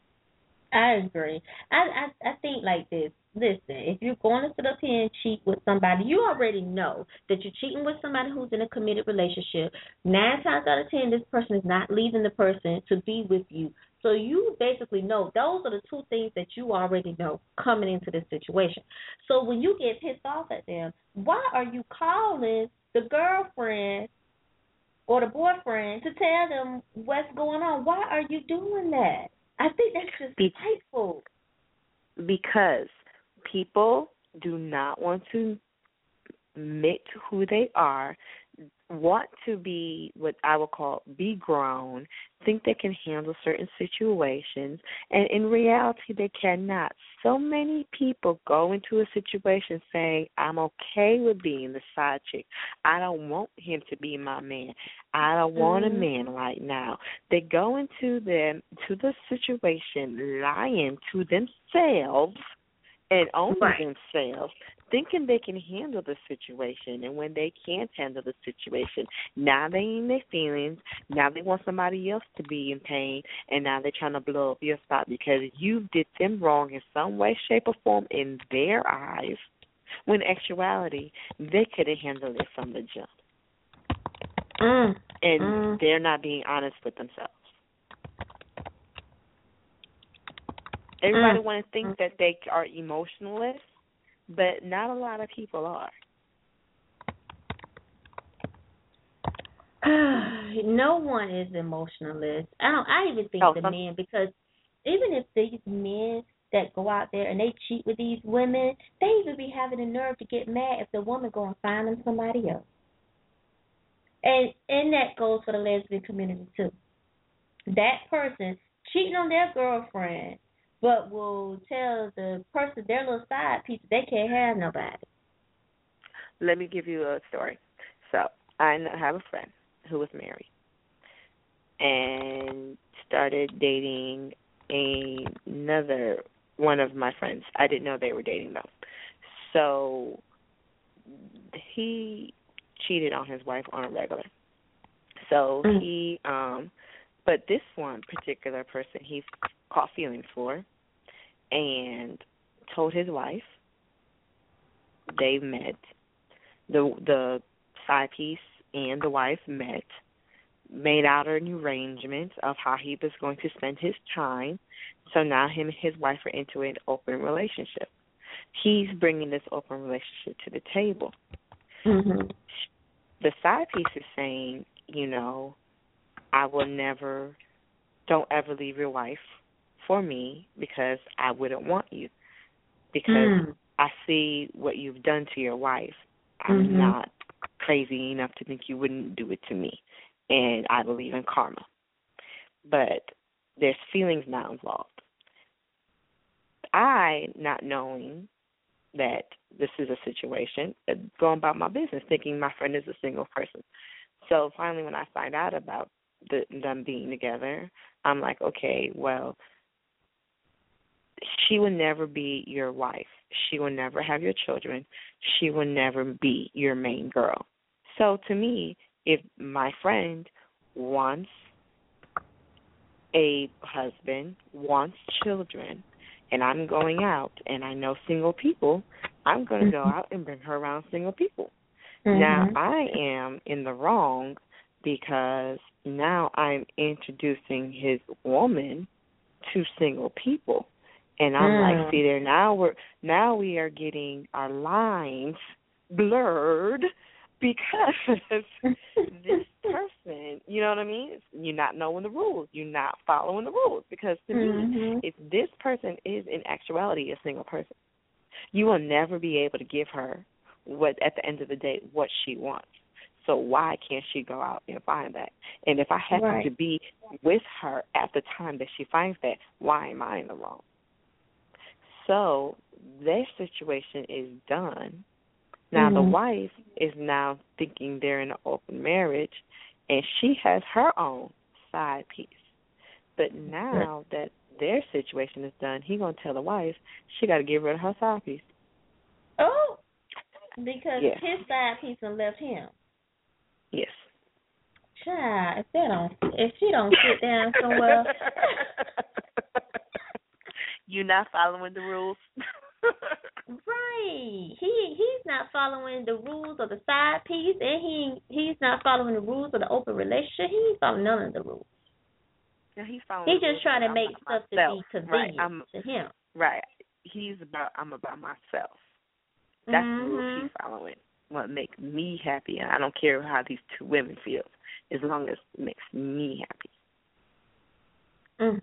I agree. I think like this. Listen, if you're going to sit up here and cheat with somebody, you already know that you're cheating with somebody who's in a committed relationship. 9 times out of 10, this person is not leaving the person to be with you. So you basically know those are the two things that you already know coming into this situation. So when you get pissed off at them, why are you calling the girlfriend or the boyfriend to tell them what's going on? Why are you doing that? I think that's just spiteful. Because people do not want to admit to who they are, want to be what I would call be grown, think they can handle certain situations, and in reality they cannot. So many people go into a situation saying, I'm okay with being the side chick. I don't want him to be my man. I don't want a man right now. They go into the situation lying to themselves and only themselves, thinking they can handle the situation. And when they can't handle the situation, now they in their feelings, now they want somebody else to be in pain, and now they're trying to blow up your spot because you did them wrong in some way, shape, or form in their eyes, when in actuality, they could have handled it from the jump. And they're not being honest with themselves. Everybody want to think that they are emotionless, but not a lot of people are. No one is emotionalist. I even think the men, because even if these men that go out there and they cheat with these women, they even be having the nerve to get mad if the woman go and find them somebody else. And that goes for the lesbian community too. That person cheating on their girlfriend, but will tell the person, their little side piece, they can't have nobody. Let me give you a story. So I have a friend who was married and started dating another one of my friends. I didn't know they were dating though. So he cheated on his wife on a regular. So he but this one particular person he caught feelings for and told his wife. They met. The side piece and the wife met, made out an arrangement of how he was going to spend his time. So now him and his wife are into an open relationship. He's bringing this open relationship to the table. Mm-hmm. The side piece is saying, don't ever leave your wife for me because I wouldn't want you. Because I see what you've done to your wife. I'm not crazy enough to think you wouldn't do it to me. And I believe in karma. But there's feelings now involved. I, not knowing that this is a situation, going about my business, thinking my friend is a single person. So finally when I find out about them being together, I'm like, okay, well, she will never be your wife. She will never have your children. She will never be your main girl. So to me, if my friend wants a husband, wants children, and I'm going out and I know single people, I'm going to go out and bring her around single people. Now, I am in the wrong because now I'm introducing his woman to single people. And I'm like, see there, now we are getting our lines blurred because this person, you know what I mean? You're not knowing the rules. You're not following the rules. Because to me, if this person is in actuality a single person, you will never be able to give her what at the end of the day what she wants. So why can't she go out and find that? And if I happen to be with her at the time that she finds that, why am I in the wrong? So their situation is done. Now the wife is now thinking they're in an open marriage, and she has her own side piece. But now that their situation is done, he's going to tell the wife she got to get rid of her side piece. Oh, because his side piece done left him. Yes. Child, if she don't sit down somewhere. You not following the rules. Right. He's not following the rules of the side piece, and he's not following the rules of the open relationship. He ain't following none of the rules. Yeah, he's following. He's just trying to make stuff to be convenient to him. Right. I'm about myself. That's the rules he's following. What makes me happy, and I don't care how these two women feel, as long as it makes me happy.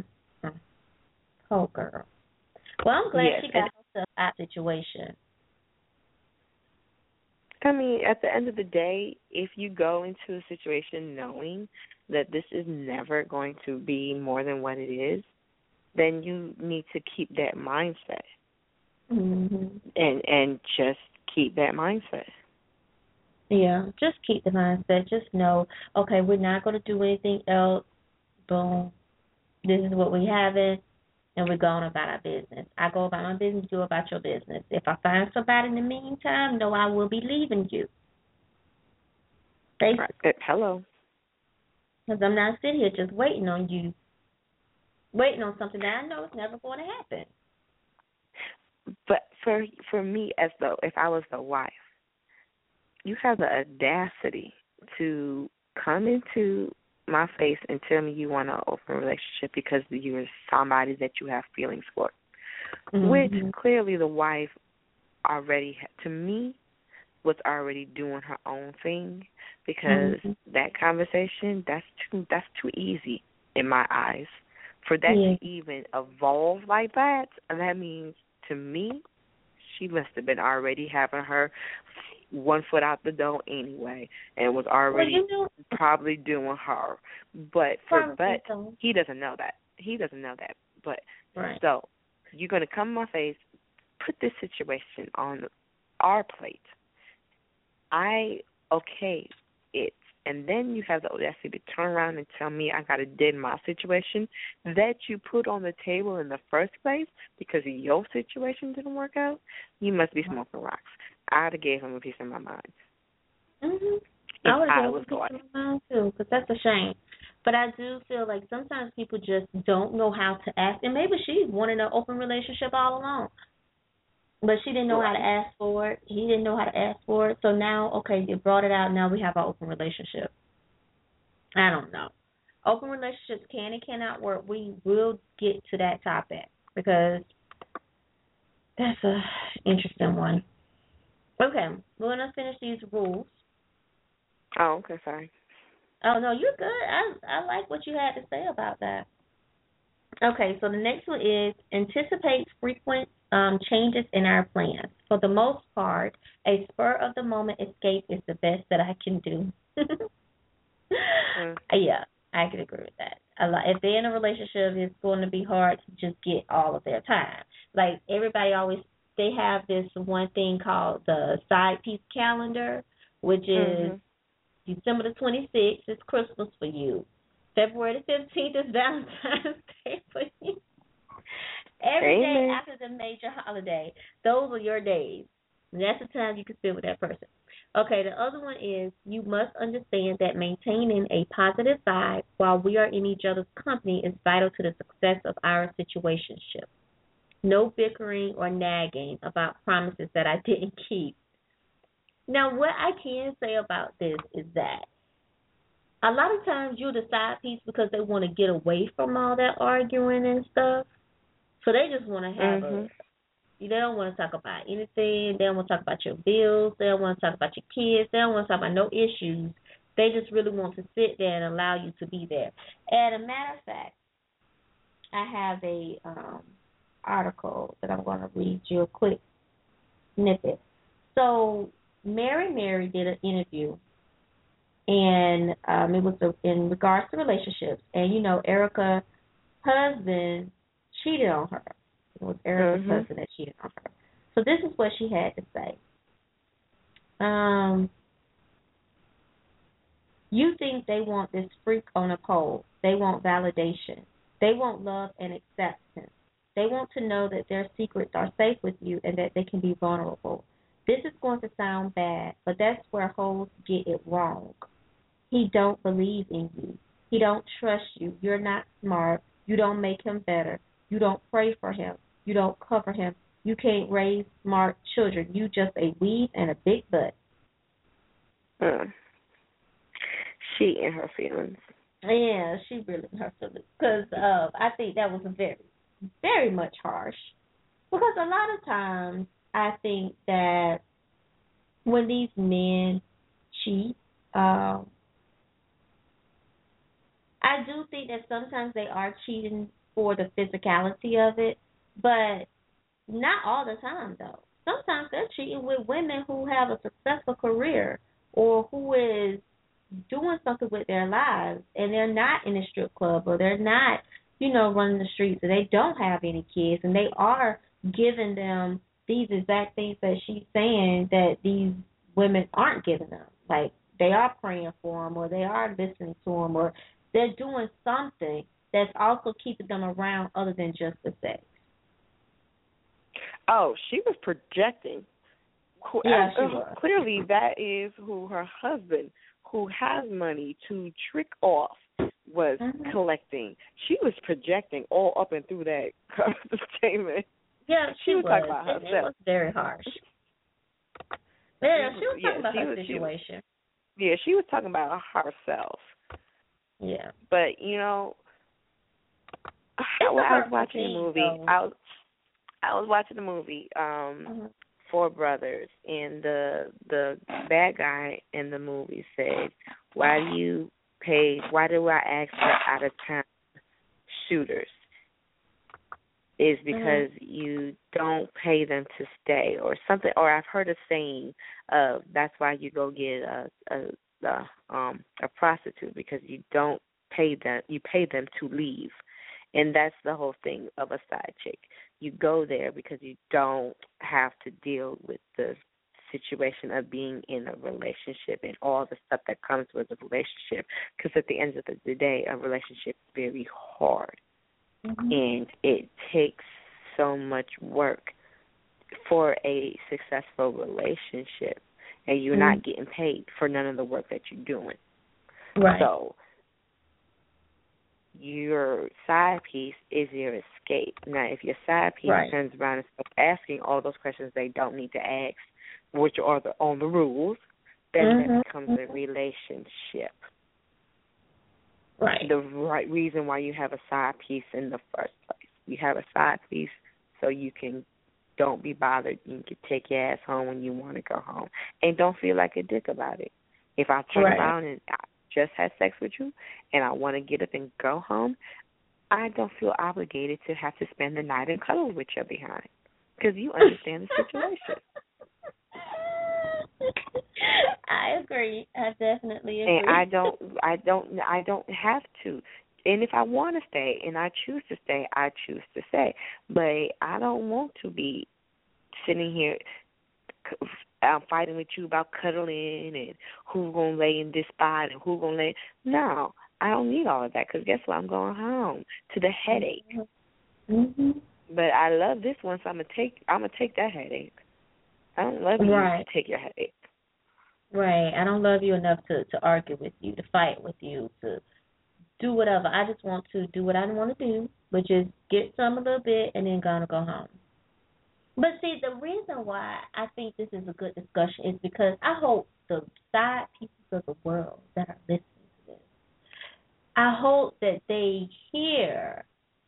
Oh, girl. Well, I'm glad she got herself out of the situation. I mean, at the end of the day, if you go into a situation knowing that this is never going to be more than what it is, then you need to keep that mindset. And just keep that mindset. Yeah, just keep the mindset. Just know, okay, we're not going to do anything else. Boom. This is what we have it, and we're going about our business. I go about my business, you go about your business. If I find somebody in the meantime, no, I will be leaving you. Right. Hello. Because I'm not sitting here just waiting on you, waiting on something that I know is never going to happen. But for me, as though if I was the wife, you have the audacity to come into my face and tell me you want an open relationship because you're somebody that you have feelings for, which clearly the wife already, to me, was already doing her own thing, because that conversation, that's too easy in my eyes. For that to even evolve like that, that means, to me, she must have been already having her one foot out the door anyway, and was already probably doing her. But he doesn't know that. He doesn't know that. But so you're going to come in my face, put this situation on our plate. It. And then you have the audacity to turn around and tell me I got to dead my situation that you put on the table in the first place because your situation didn't work out. You must be smoking rocks. I would have gave him a piece of my mind. I would have given him a piece of my mind too, because that's a shame. But I do feel like sometimes people just don't know how to act, and maybe she wanted an open relationship all along. But she didn't know how to ask for it. He didn't know how to ask for it. So now, okay, you brought it out. Now we have an open relationship. I don't know. Open relationships can and cannot work. We will get to that topic because that's an interesting one. Okay, we're going to finish these rules. Oh, okay, sorry. Oh, no, you're good. I like what you had to say about that. Okay, so the next one is anticipate frequent changes in our plans. For the most part, a spur-of-the-moment escape is the best that I can do. Yeah, I can agree with that. If they're in a relationship, it's going to be hard to just get all of their time. Like, everybody always, they have this one thing called the side piece calendar, which is December the 26th is Christmas for you. February the 15th is Valentine's Day for you. Every day after the major holiday, those are your days. And that's the time you can spend with that person. Okay, the other one is you must understand that maintaining a positive vibe while we are in each other's company is vital to the success of our situationship. No bickering or nagging about promises that I didn't keep. Now, what I can say about this is that a lot of times you're the side piece because they want to get away from all that arguing and stuff. So they just want to have they don't want to talk about anything. They don't want to talk about your bills. They don't want to talk about your kids. They don't want to talk about no issues. They just really want to sit there and allow you to be there. And a matter of fact, I have a article that I'm going to read you a quick snippet. So Mary did an interview, and it was in regards to relationships. And, you know, Erica's husband cheated on her. It was Erica's husband that cheated on her. So this is what she had to say. You think they want this freak on a pole. They want validation. They want love and acceptance. They want to know that their secrets are safe with you and that they can be vulnerable. This is going to sound bad, but that's where hoes get it wrong. He don't believe in you. He don't trust you. You're not smart. You don't make him better. You don't pray for him. You don't cover him. You can't raise smart children. You just a weed and a big butt. She in her feelings. Yeah, she really in her feelings. Because I think that was very, very much harsh. Because a lot of times I think that when these men cheat, I do think that sometimes they are cheating for the physicality of it, but not all the time, though. Sometimes they're cheating with women who have a successful career or who is doing something with their lives, and they're not in a strip club or they're not, you know, running the streets, and they don't have any kids, and they are giving them these exact things that she's saying that these women aren't giving them. Like, they are praying for them, or they are listening to them, or they're doing something that's also keeping them around other than just the sex. Oh, she was projecting. Yeah, she was. Clearly, that is who her husband, who has money to trick off, was collecting. She was projecting all up and through that statement. Yeah, she was talking about herself. It was very harsh. Yeah, she was talking about her situation. She was talking about herself. Yeah. But, you know, I was watching the movie. I was watching the movie, four brothers, and the bad guy in the movie said, why do I ask for out of town shooters? Is because you don't pay them to stay or something, or I've heard a saying of that's why you go get a prostitute, because you don't pay them, you pay them to leave. And that's the whole thing of a side chick. You go there because you don't have to deal with the situation of being in a relationship and all the stuff that comes with a relationship. Because at the end of the day, a relationship is very hard. And it takes so much work for a successful relationship. And you're not getting paid for none of the work that you're doing. Right. So your side piece is your escape. Now, if your side piece turns around and starts asking all those questions they don't need to ask, which are on the rules, then that becomes a relationship. Right. The right reason why you have a side piece in the first place. You have a side piece so you don't be bothered. You can take your ass home when you want to go home. And don't feel like a dick about it. If I turn around and I just had sex with you and I want to get up and go home, I don't feel obligated to have to spend the night and cuddle with you behind, because you understand the situation. I agree. I definitely agree. And I don't have to. And if I want to stay and I choose to stay, I choose to stay. But I don't want to be sitting here fighting with you about cuddling and who's going to lay in this spot and who's going to lay. No, I don't need all of that, because guess what? I'm going home to the headache. But I love this one, so I'm gonna take that headache. I don't love you to take your headache. Right. I don't love you enough to argue with you, to fight with you, to do whatever. I just want to do what I want to do, which is get some a little bit and then go home. But see, the reason why I think this is a good discussion is because I hope the side pieces of the world that are listening to this, I hope that they hear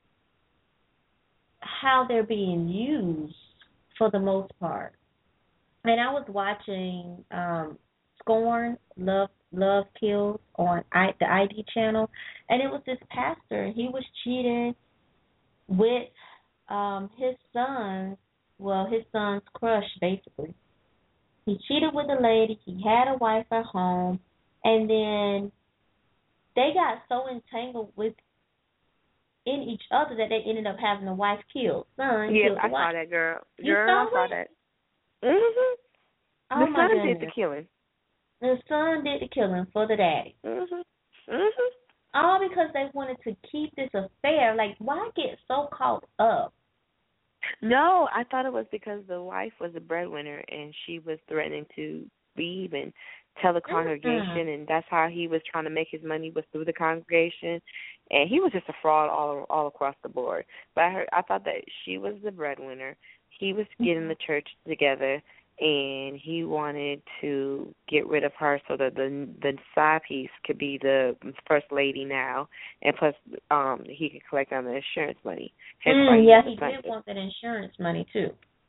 how they're being used for the most part. And I was watching Scorn, Love Kills on the ID channel, and it was this pastor. He was cheating with his son's crush, basically. He cheated with a lady. He had a wife at home, and then they got so entangled in each other that they ended up having the wife killed. Son killed the wife. Saw that, girl. I saw that. Oh, the son did the killing. The son did the killing for the daddy. All because they wanted to keep this affair. Like, why get so caught up? No, I thought it was because the wife was a breadwinner and she was threatening to leave and tell the congregation, and that's how he was trying to make his money, was through the congregation. And he was just a fraud all across the board. But I thought that she was the breadwinner. He was getting the church together, and he wanted to get rid of her so that the side piece could be the first lady now, and plus he could collect on the insurance money. He did want that insurance money too.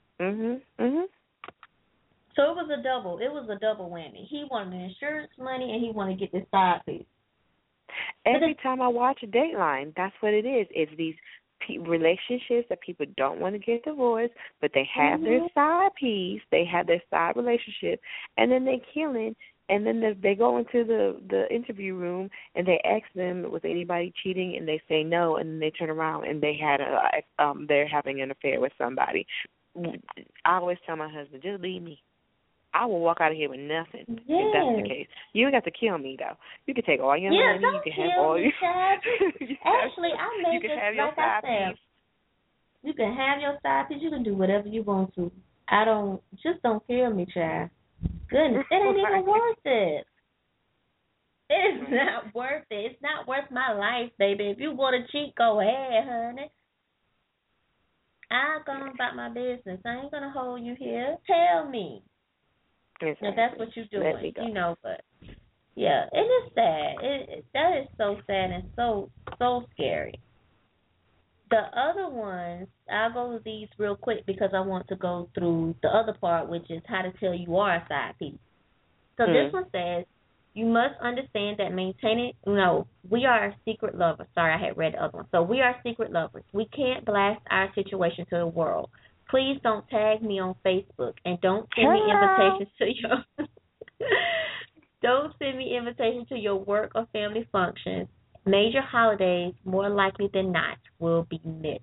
So it was a double whammy. He wanted the insurance money, and he wanted to get this side piece. Every time I watch Dateline, that's what it is. It's these relationships that people don't want to get divorced, but they have their side piece, they have their side relationship, and then they killing, and then they go into the interview room and they ask them, was anybody cheating, and they say no, and then they turn around and they're having an affair with somebody. I always tell my husband, just leave me. I will walk out of here with nothing if that's the case. You don't got to kill me, though. You can take all your money. You can have all your. Actually, I made this have your like side I said. piece. You can have your side piece. You can do whatever you want to. Don't kill me, child. Goodness, it ain't even worth it. It's not worth it. It's not worth my life, baby. If you want to cheat, go ahead, honey. I'll go on about my business. I ain't gonna hold you here. Tell me. Exactly. If that's what you're doing, but yeah, it is sad. That is so sad and so scary. The other ones, I'll go with these real quick because I want to go through the other part, which is how to tell you are a side piece. So this one says, you must understand that we are secret lovers. Sorry, I had read the other one. So we are secret lovers. We can't blast our situation to the world. Please don't tag me on Facebook and don't send me invitations to your don't send me invitations to your work or family functions. Major holidays, more likely than not, will be missed.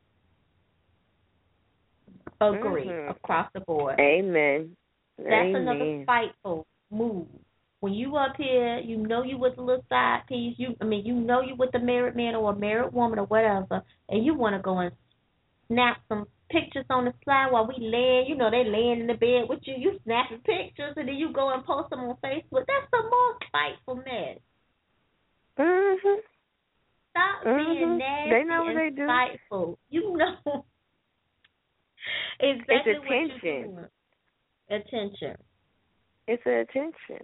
Agree across the board. Amen. That's another spiteful move. When you up here, you know you with a little side piece. You know you with a married man or a married woman or whatever, and you want to go and snap some pictures on the slide while we laying. You know they laying in the bed with you. You snapping pictures and then you go and post them on Facebook. That's the more spiteful mess. Stop being nasty they know what and they do. spiteful. You know exactly it's what attention. you're doing. Attention. It's attention.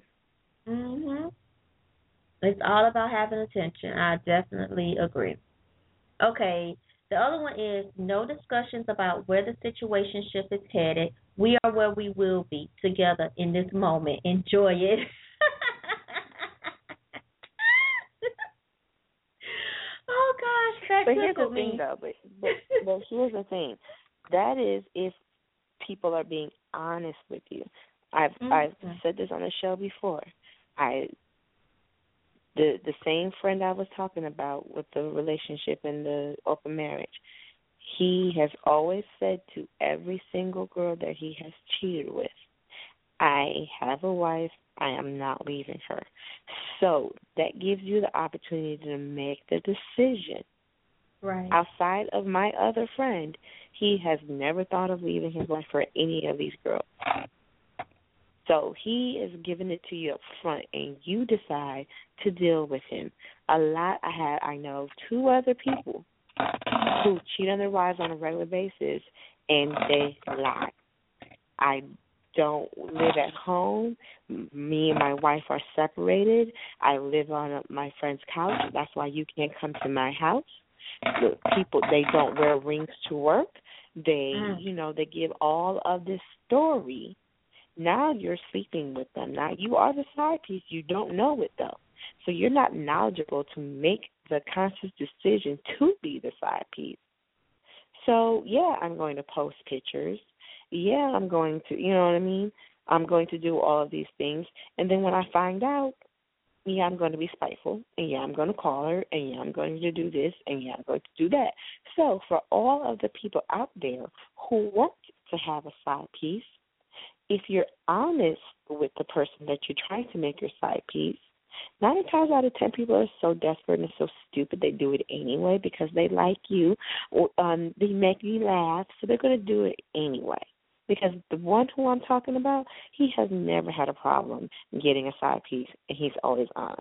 It's all about having attention. I definitely agree. Okay, the other one is no discussions about where the situationship is headed. We are where we will be together in this moment. Enjoy it. Oh gosh, that but here's the tickled me. thing, though. But here's the thing. That is if people are being honest with you. I've said this on the show before. The same friend I was talking about with the relationship and the open marriage, he has always said to every single girl that he has cheated with, I have a wife, I am not leaving her. So that gives you the opportunity to make the decision. Right. Outside of my other friend, he has never thought of leaving his wife for any of these girls. So he is giving it to you up front, and you decide to deal with him. I know 2 other people who cheat on their wives on a regular basis, and they lie. I don't live at home. Me and my wife are separated. I live on my friend's couch. That's why you can't come to my house. The people, they don't wear rings to work. They, they give all of this story. Now you're sleeping with them. Now you are the side piece. You don't know it, though. So you're not knowledgeable to make the conscious decision to be the side piece. So, yeah, I'm going to post pictures. Yeah, I'm going to, you know what I mean? I'm going to do all of these things. And then when I find out, yeah, I'm going to be spiteful. And, yeah, I'm going to call her. And, yeah, I'm going to do this. And, yeah, I'm going to do that. So for all of the people out there who want to have a side piece, if you're honest with the person that you're trying to make your side piece, 9 times out of 10 people are so desperate and so stupid they do it anyway because they like you. They make you laugh, so they're going to do it anyway. Because the one who I'm talking about, he has never had a problem getting a side piece, and he's always honest.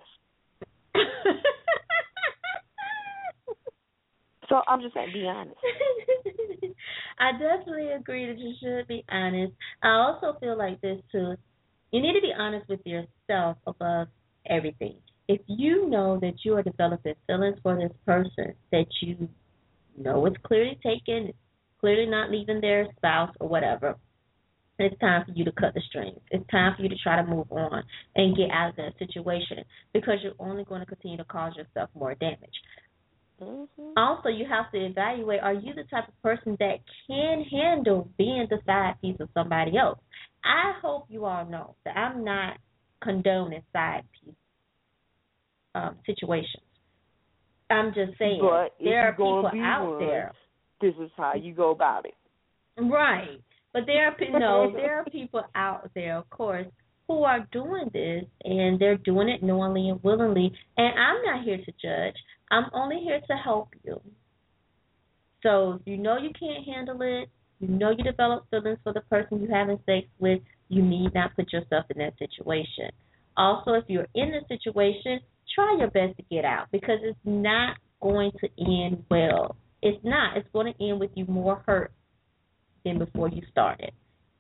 So I'm just saying, be honest. I definitely agree that you should be honest. I also feel like this, too. You need to be honest with yourself above everything. If you know that you are developing feelings for this person that you know is clearly taken, clearly not leaving their spouse or whatever, it's time for you to cut the strings. It's time for you to try to move on and get out of that situation because you're only going to continue to cause yourself more damage. Also, you have to evaluate, are you the type of person that can handle being the side piece of somebody else? I hope you all know that I'm not condoning side piece situations. I'm just saying there are people out there. This is how you go about it. Right. But there are people out there, of course, who are doing this, and they're doing it knowingly and willingly. And I'm not here to judge. I'm only here to help you. So if you know you can't handle it, you know you develop feelings for the person you're having sex with, you need not put yourself in that situation. Also, if you're in the situation, try your best to get out because it's not going to end well. It's not. It's going to end with you more hurt than before you started.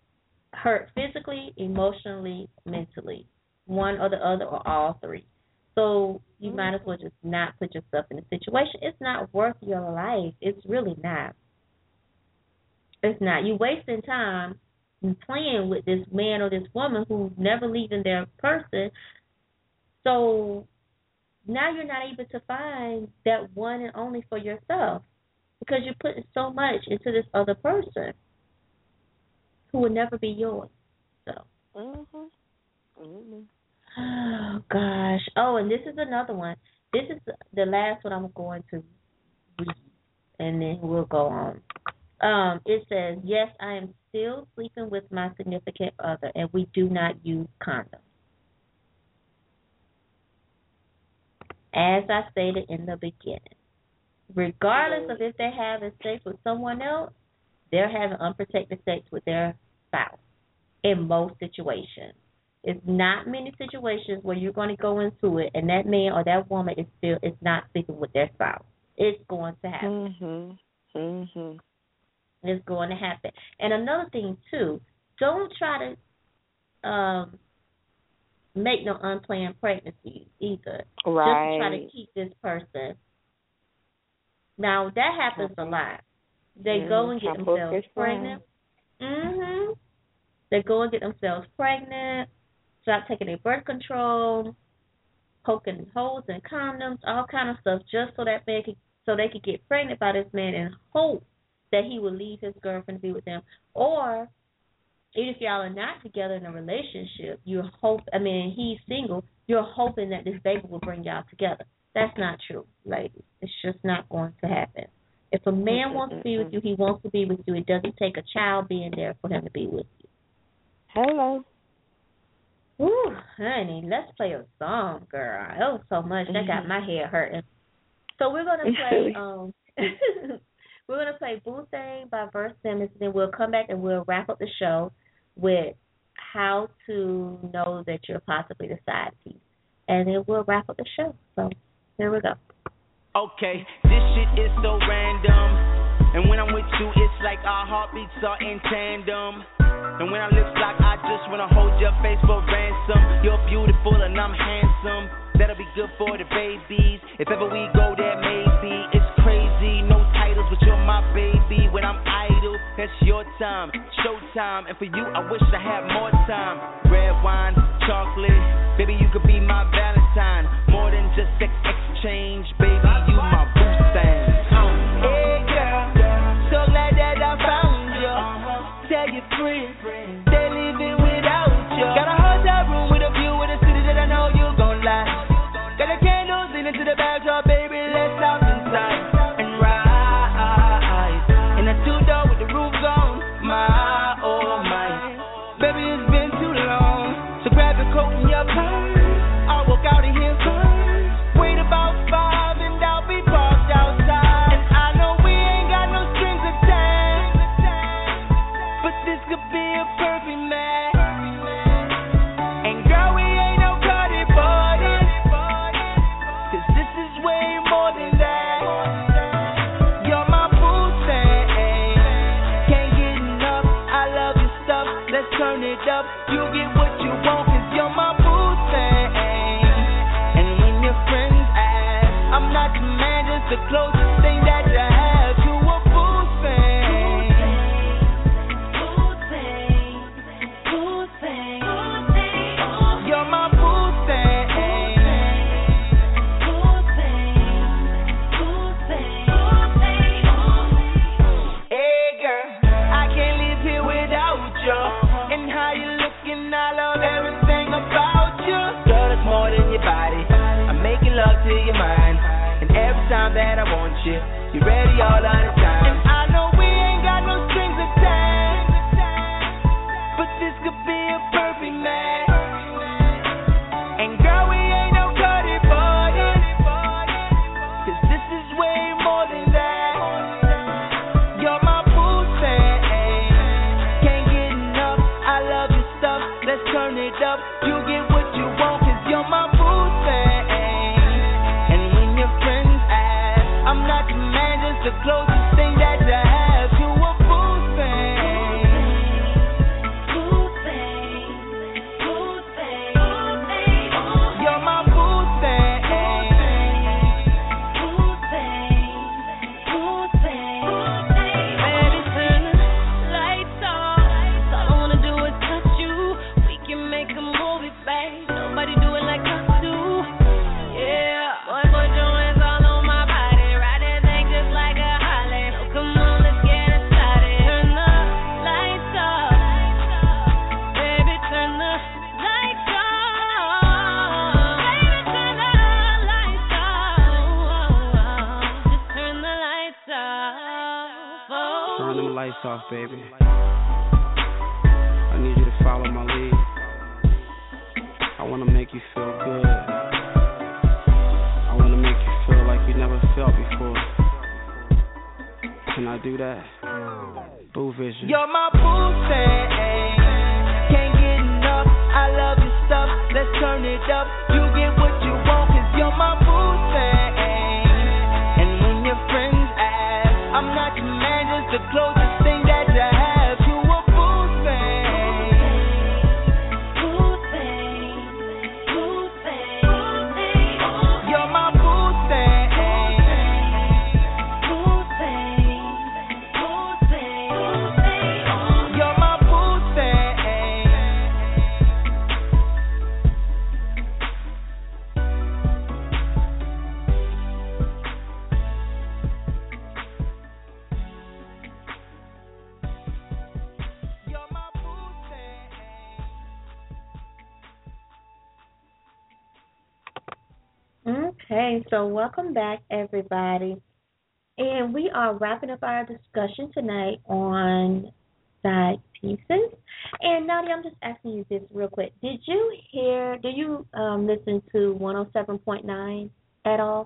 Hurt physically, emotionally, mentally, one or the other or all 3. So you might as well just not put yourself in a situation. It's not worth your life. It's really not. It's not. You're wasting time playing with this man or this woman who's never leaving their person. So now you're not able to find that one and only for yourself because you're putting so much into this other person who will never be yours. So. Oh, gosh. Oh, and this is another one. This is the last one I'm going to read, and then we'll go on. It says, yes, I am still sleeping with my significant other, and we do not use condoms. As I stated in the beginning, regardless of if they're having sex with someone else, they're having unprotected sex with their spouse in most situations. It's not many situations where you're going to go into it and that man or that woman is not sleeping with their spouse. It's going to happen. It's going to happen. And another thing, too, don't try to make no unplanned pregnancies either. Right. Just to try to keep this person. Now, that happens a lot. They go and get themselves pregnant. They go and get themselves pregnant, start taking their birth control, poking holes in condoms, all kind of stuff, just so that they could get pregnant by this man and hope that he will leave his girlfriend to be with them. Or even if y'all are not together in a relationship, he's single, you're hoping that this baby will bring y'all together. That's not true, ladies. It's just not going to happen. If a man wants to be with you, he wants to be with you. It doesn't take a child being there for him to be with you. Hello. Ooh, honey, let's play a song, girl. It was so much. That got my head hurting. So we're going to play we're going to play Boo Thing by Verse Simmons, and then we'll come back and we'll wrap up the show with how to know that you're possibly the side piece. And then we'll wrap up the show. So here we go. Okay, this shit is so random. And when I'm with you, it's like our heartbeats are in tandem. And when our lips lock, I just wanna hold your face for ransom. You're beautiful and I'm handsome. That'll be good for the babies. If ever we go there, maybe. It's crazy, no titles, but you're my baby. When I'm idle, that's your time, showtime. And for you, I wish I had more time. Red wine, chocolate, baby, you could be my Valentine. More than just sex exchange, baby, you my boo thing. Hey girl, so glad that I found you. Tell your friends, they leaving without you. Got a hotel room with a view of the city that I know you gon' like. Got the candles leaning to the backdrop, baby, let's hop inside and ride. And a two-door with the roof gone, my, oh my. Baby, it's been too long, so grab your coat and your purse. I'll walk out of here first. Wait about 5 and I'll be parked outside. And I know we ain't got no strings attached, but this could be a perfect match. And girl, we ain't no Cardi party, 'cause this is way more than that. You're my boo thing, can't get enough. I love your stuff, let's turn it up. You get what you want, 'cause you're my boo thing. And when your friends ask, I'm not your man, just the closest thing that you have to a boo thing. You're my boo thing. Hey girl, I can't live here without you. And how you looking, I love everything about you. Girl, it's more than your body. I'm making love to your mind. And every time that I want you, you're ready all of the time. And I know we ain't got no strings attached, but this could be a perfect match. And girl, we ain't no Cardi party, 'cause this is way more than that. You're my boo thing, can't get enough. I love your stuff, let's turn it up. You get what you want, 'cause you're my boo thing. And when your friends ask, I'm not your man, just the closest thing that you have to a boo thing. You're my boo thing. off, baby. I need you to follow my lead. I want to make you feel good. I want to make you feel like you never felt before. Can I do that? Boo Vision. You're my boo thing. Can't get enough. I love your stuff. Let's turn it up. You get what you want, 'cause you're my boo thing. And when your friends ask, I'm not your man, just the closest thing that you have. You a boo thing. Boo thing. Boo thing. You're my boo thing. Boo thing. Boo thing. You're my boo thing. You're my boo thing. Okay, so welcome back, everybody. And we are wrapping up our discussion tonight on side pieces. And Nadia, I'm just asking you this real quick. Do you listen to 107.9 at all?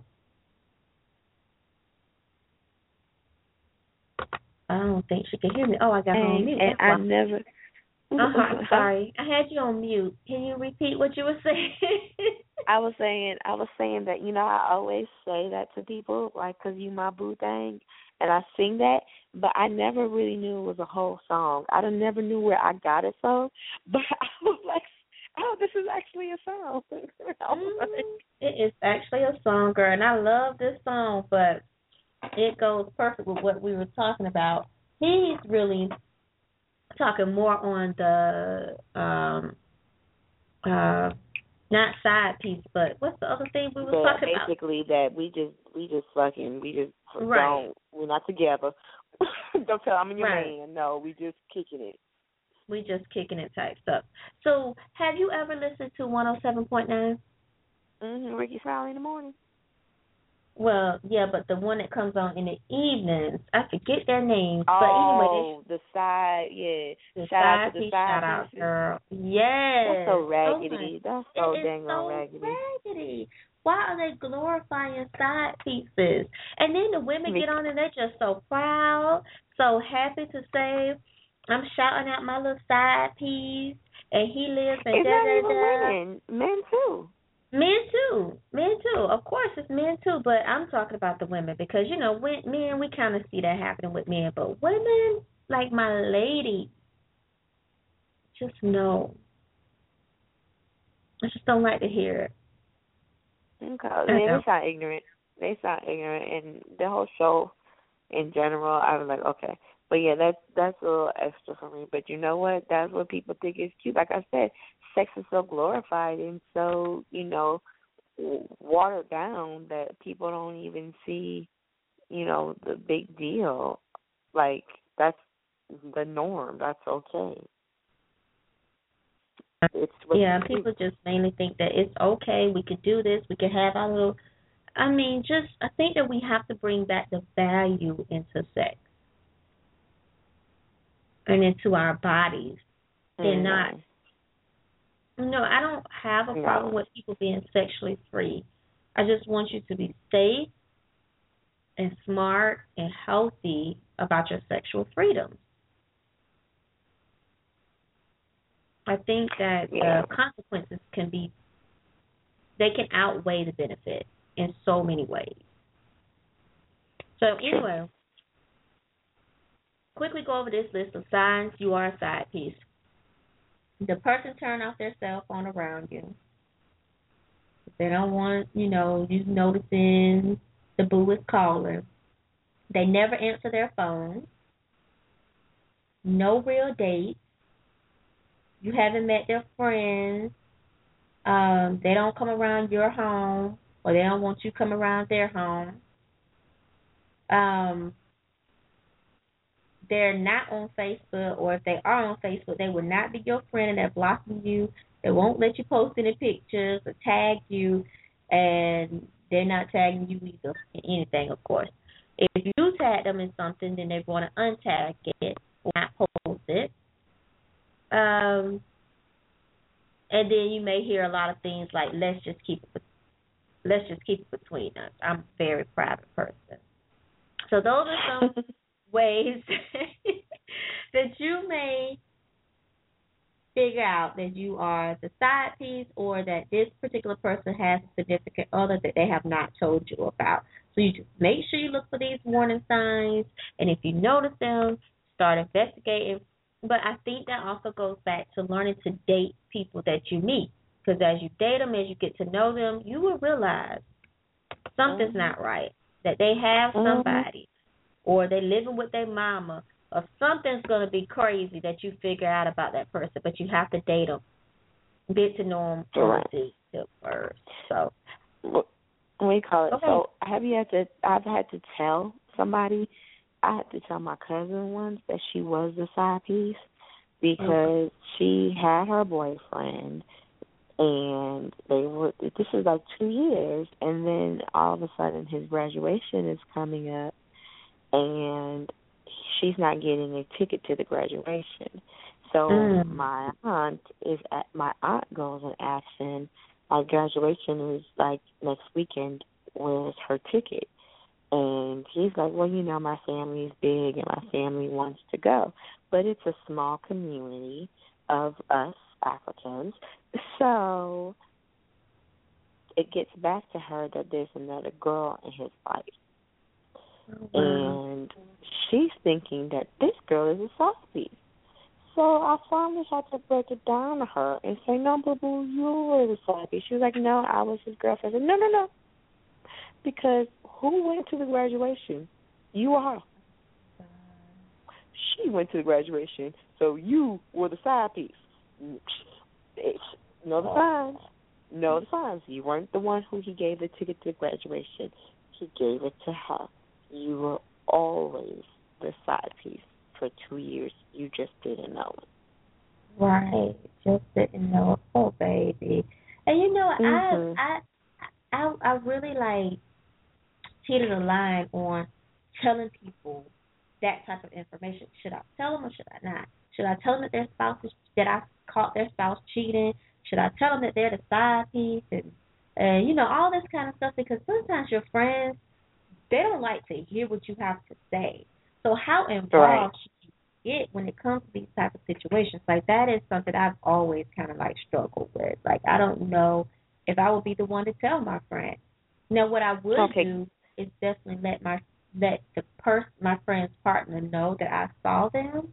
I don't think she can hear me. Oh, I got her on mute. And That's why. I never. Sorry. I had you on mute. Can you repeat what you were saying? I was saying that, I always say that to people, like, 'cause you my boo thing, and I sing that, but I never really knew it was a whole song. I never knew where I got it from, but I was like, oh, this is actually a song. It is actually a song, girl, and I love this song, but it goes perfect with what we were talking about. He's really talking more on the not side piece, but what's the other thing we were talking about? Basically, that we just Right. don't, we're not together. Don't tell I'm your Right. man. No, we just kicking it. We just kicking it type stuff. So, have you ever listened to 107.9? Ricky Smiley in the morning. Well, yeah, but the one that comes on in the evenings, I forget their names. Oh, But anyway, the side, yeah. the Shout out to the piece, side shout out, pieces. girl. Yes. That's so Oh raggedy. That's so it is dang on so raggedy. raggedy. Why are they glorifying side pieces? And then the women get on and they're just so proud, so happy to say, I'm shouting out my little side piece, and he lives in It's not even da-da-da. women. Men too. Men too. Of course, it's men too, but I'm talking about the women because, men, we kind of see that happening with men, but women, like my lady, just no. I just don't like to hear it. Okay. They sound ignorant. And the whole show in general, I was like, okay. But yeah, that's a little extra for me. But you know what? That's what people think is cute. Like I said, sex is so glorified and so, watered down that people don't even see, the big deal. Like, that's the norm. That's okay. People just mainly think that it's okay, we could do this, we could have our little, I think that we have to bring back the value into sex and into our bodies. And not, I don't have a problem with people being sexually free. I just want you to be safe and smart and healthy about your sexual freedom. I think that the consequences can outweigh the benefit in so many ways. So anyway, quickly go over this list of signs you are a side piece. The person turn off their cell phone around you. If they don't want, you noticing the boo is calling. They never answer their phone. No real dates. You haven't met their friends. They don't come around your home, or they don't want you to come around their home. They're not on Facebook, or if they are on Facebook, they will not be your friend, and they're blocking you. They won't let you post any pictures or tag you, and they're not tagging you either in anything, of course. If you tag them in something, then they want to untag it, or not post it. And then you may hear a lot of things like, let's just keep it between us. I'm a very private person. So those are some ways that you may figure out that you are the side piece, or that this particular person has a significant other that they have not told you about. So you just make sure you look for these warning signs, and if you notice them, start investigating. But I think that also goes back to learning to date people that you meet, because as you date them, as you get to know them, you will realize something's not right, that they have somebody, or they're living with their mama, or something's going to be crazy that you figure out about that person, but you have to date them, get to know them first. So, we call it. Okay. So, I've had to tell somebody. I had to tell my cousin once that she was the side piece, because she had her boyfriend, and this is like 2 years, and then all of a sudden his graduation is coming up, and she's not getting a ticket to the graduation. So my aunt goes and asks him, our graduation is like next weekend, where's her ticket? And he's like, well, my family's big and my family wants to go. But it's a small community of us Africans. So it gets back to her that there's another girl in his life. And she's thinking that this girl is a side piece. So I finally had to break it down to her and say, no, boo-boo, you were the side piece. She was like, no, I was his girlfriend. I said, no. Because who went to the graduation? You or her. She went to the graduation, so you were the side piece. Know the signs. You weren't the one who he gave the ticket to graduation. He gave it to her. You were always the side piece for 2 years. You just didn't know it. Right. Just didn't know it. Oh, baby. And I really cheated a line on telling people that type of information. Should I tell them or should I not? Should I tell them that their spouse that I caught their spouse cheating? Should I tell them that they're the side piece and all this kind of stuff? Because sometimes your friends, they don't like to hear what you have to say. So how involved should you get when it comes to these type of situations? That is something I've always kind of struggled with. I don't know if I would be the one to tell my friend. Now, what I would do is definitely let my friend's partner know that I saw them.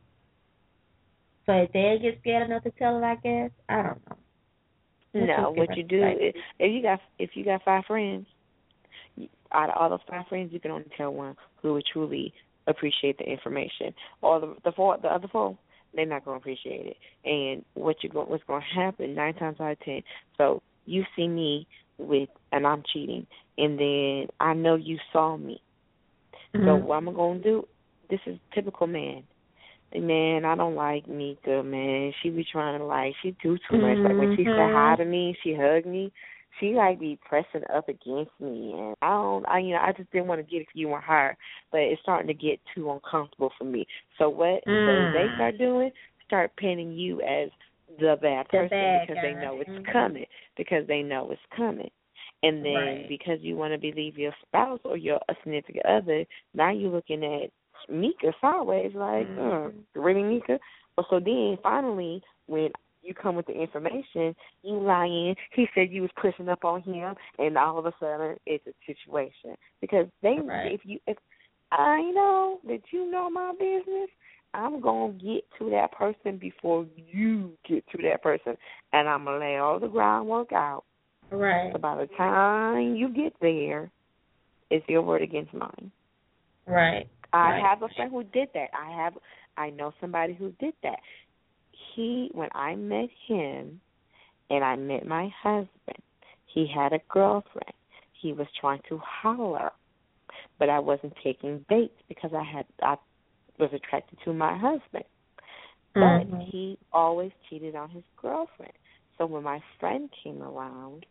So if they get scared enough to tell it, I guess, I don't know. No, what you do is if you got 5 friends, out of all those 5 friends, you can only tell one who would truly appreciate the information. Or the other 4, they're not going to appreciate it. And what's going to happen 9 times out of 10? So you see me and I'm cheating, and then I know you saw me. So what I'm going to do? This is typical man. Man, I don't like Mika, man. She be trying to she do too much. When she said hi to me, she hugged me. She be pressing up against me, and I just didn't want to get you and her, but it's starting to get too uncomfortable for me. So what they start doing? Start painting you as the bad person because they know it's coming. Because they know it's coming. And then because you want to believe your spouse or your significant other, now you're looking at Mika sideways, really, Mika? Well, so then finally, when you come with the information, you lying. He said you was pushing up on him, and all of a sudden it's a situation. Because if I know that you know my business, I'm going to get to that person before you get to that person, and I'm going to lay all the groundwork out. Right. So by the time you get there, it's your word against mine. Right. I have a friend who did that. I know somebody who did that. When I met him and I met my husband, he had a girlfriend. He was trying to holler, but I wasn't taking baits because I was attracted to my husband. But he always cheated on his girlfriend. So when my friend came around,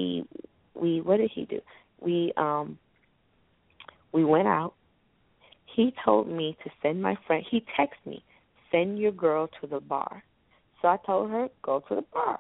what did he do? We went out. He told me to send my friend. He texted me send your girl to the bar. So I told her, go to the bar.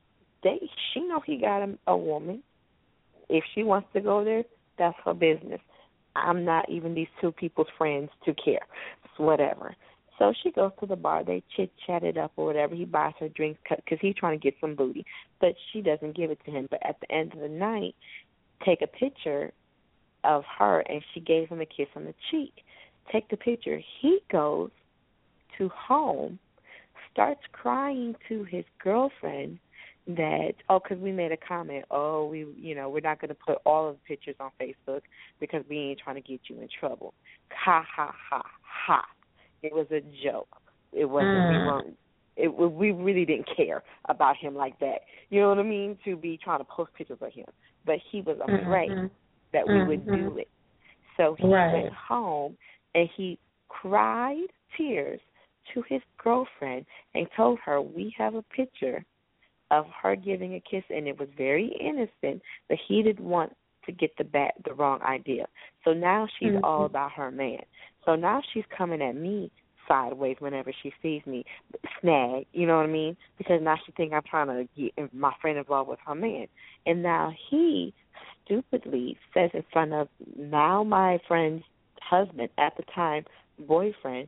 She know he got a woman. If she wants to go there, that's her business. I'm not even these two people's friends to care. It's whatever. So she goes to the bar. They chit-chat it up or whatever. He buys her drinks because he's trying to get some booty. But she doesn't give it to him. But at the end of the night, take a picture of her, and she gave him a kiss on the cheek. Take the picture. He goes to home, starts crying to his girlfriend that, because we made a comment, we're not going to put all of the pictures on Facebook because we ain't trying to get you in trouble. Ha, ha, ha, ha. It was a joke. It wasn't, we really didn't care about him like that. You know what I mean? To be trying to post pictures of him. But he was afraid that we would do it. So he went home and he cried tears to his girlfriend and told her, we have a picture of her giving a kiss, and it was very innocent, but he didn't want to get the wrong idea. So now she's all about her man. So now she's coming at me sideways whenever she sees me snag, you know what I mean? Because now she thinks I'm trying to get my friend involved with her man. And now he stupidly says in front of now my friend's husband, at the time boyfriend,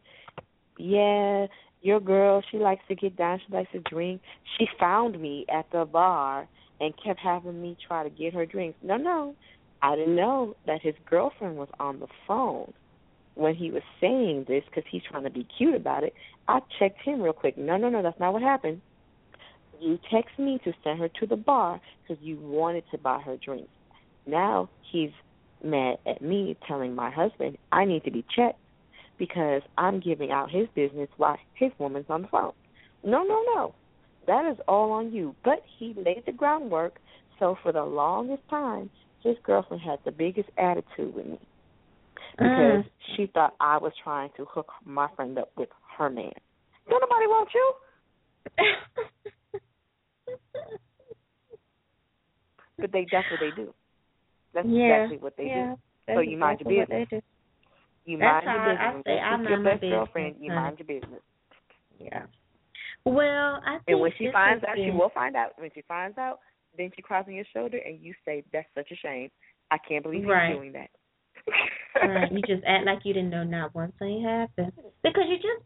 yeah, your girl, she likes to get down, she likes to drink. She found me at the bar and kept having me try to get her drinks. No, I didn't know that his girlfriend was on the phone when he was saying this because he's trying to be cute about it. I checked him real quick. No, that's not what happened. You text me to send her to the bar because you wanted to buy her drinks. Now he's mad at me telling my husband I need to be checked because I'm giving out his business while his woman's on the phone. No. That is all on you. But he laid the groundwork, so for the longest time, his girlfriend had the biggest attitude with me because she thought I was trying to hook my friend up with her man. Don't nobody want you? But that's what they do. That's exactly what they do. So you mind your business. You mind your business. I'm your best business. Girlfriend, you mind your business. Yeah. Well, I think and when she finds out, she will find out. When she finds out, then she cries on your shoulder and you say, that's such a shame. I can't believe you're doing that. Right. You just act like you didn't know not one thing happened. Because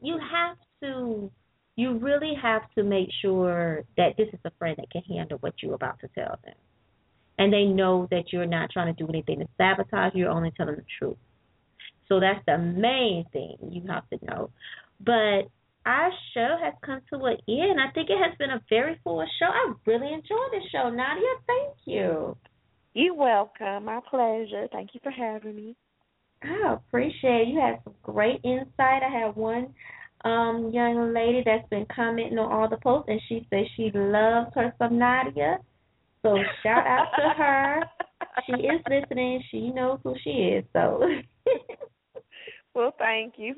you really have to make sure that this is a friend that can handle what you're about to tell them. And they know that you're not trying to do anything to sabotage, you're only telling the truth. So that's the main thing you have to know. But our show has come to an end. I think it has been a very full show. I really enjoyed this show. Nadia, thank you. You're welcome. My pleasure. Thank you for having me. I appreciate it. You had some great insight. I had one young lady that's been commenting on all the posts, and she says she loves her some Nadia. So shout out to her. She is listening. She knows who she is. So. Well, thank you.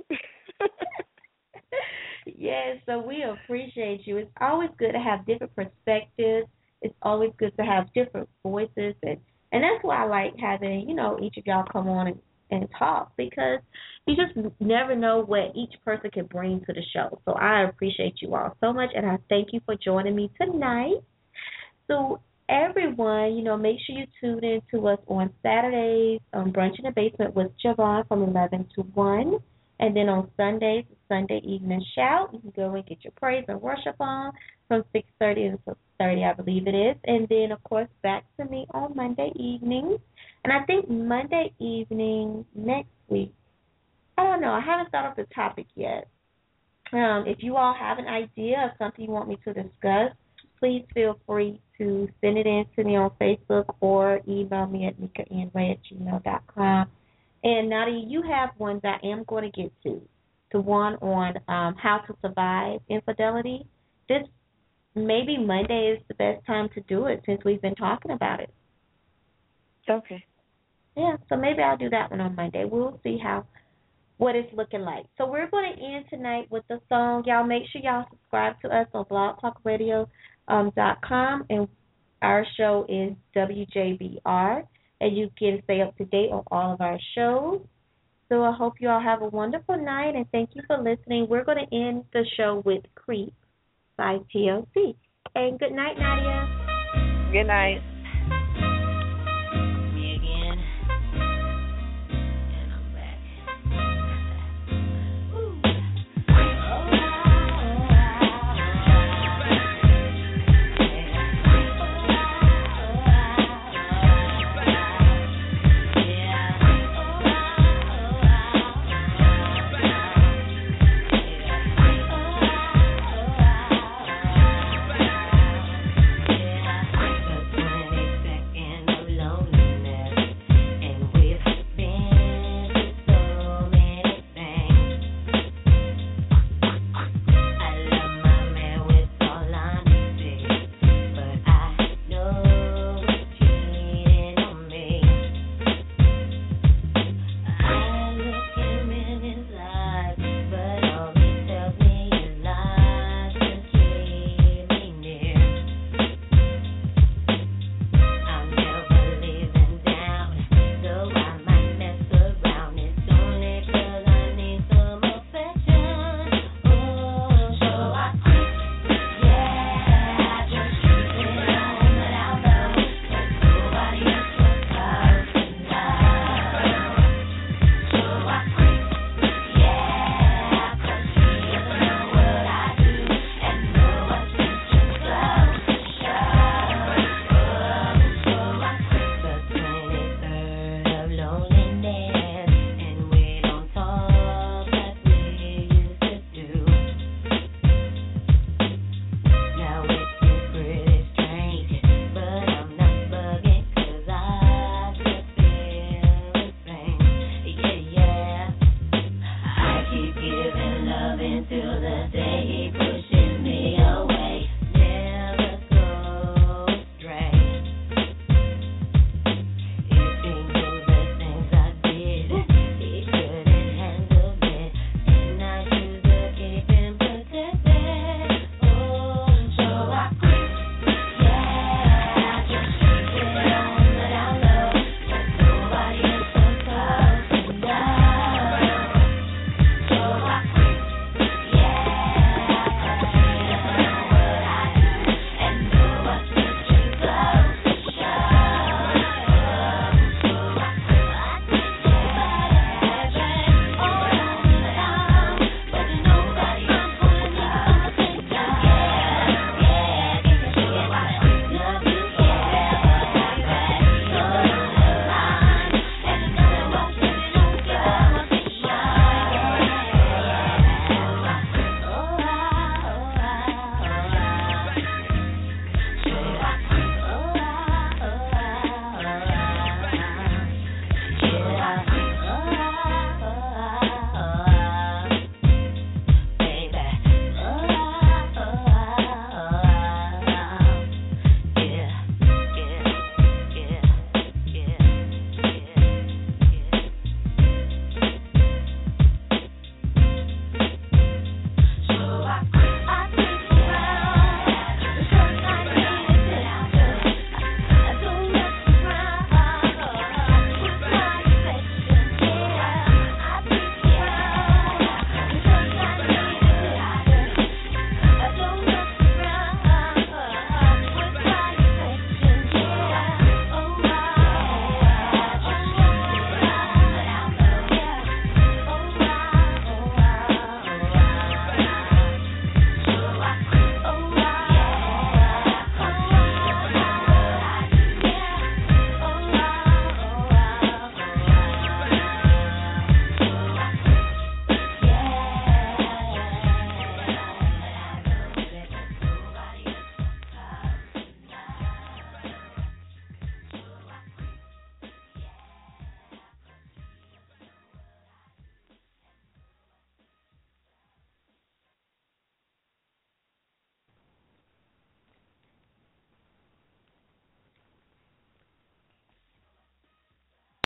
Yes, so we appreciate you. It's always good to have different perspectives. It's always good to have different voices, and that's why I like having, each of y'all come on and talk, because you just never know what each person can bring to the show. So I appreciate you all so much, and I thank you for joining me tonight. So everyone, make sure you tune in to us on Saturdays, Brunch in the Basement with Javon from 11 to 1. And then on Sundays, Sunday Evening Shout. You can go and get your praise and worship on from 6:30 to 6:30, I believe it is. And then, of course, back to me on Monday evenings. And I think Monday evening next week, I don't know. I haven't thought of the topic yet. If you all have an idea of something you want me to discuss, please feel free to send it in to me on Facebook or email me at mikaandray@gmail.com. And Nadia, you have one that I am going to get to. The one on how to survive infidelity. This maybe Monday is the best time to do it since we've been talking about it. Okay. Yeah, so maybe I'll do that one on Monday. We'll see what it's looking like. So we're going to end tonight with the song. Y'all make sure y'all subscribe to us on blogtalkradio.com, and our show is WJBR. And you can stay up to date on all of our shows. So I hope you all have a wonderful night, and thank you for listening. We're going to end the show with Creep by TLC. And good night, Nadia. Good night.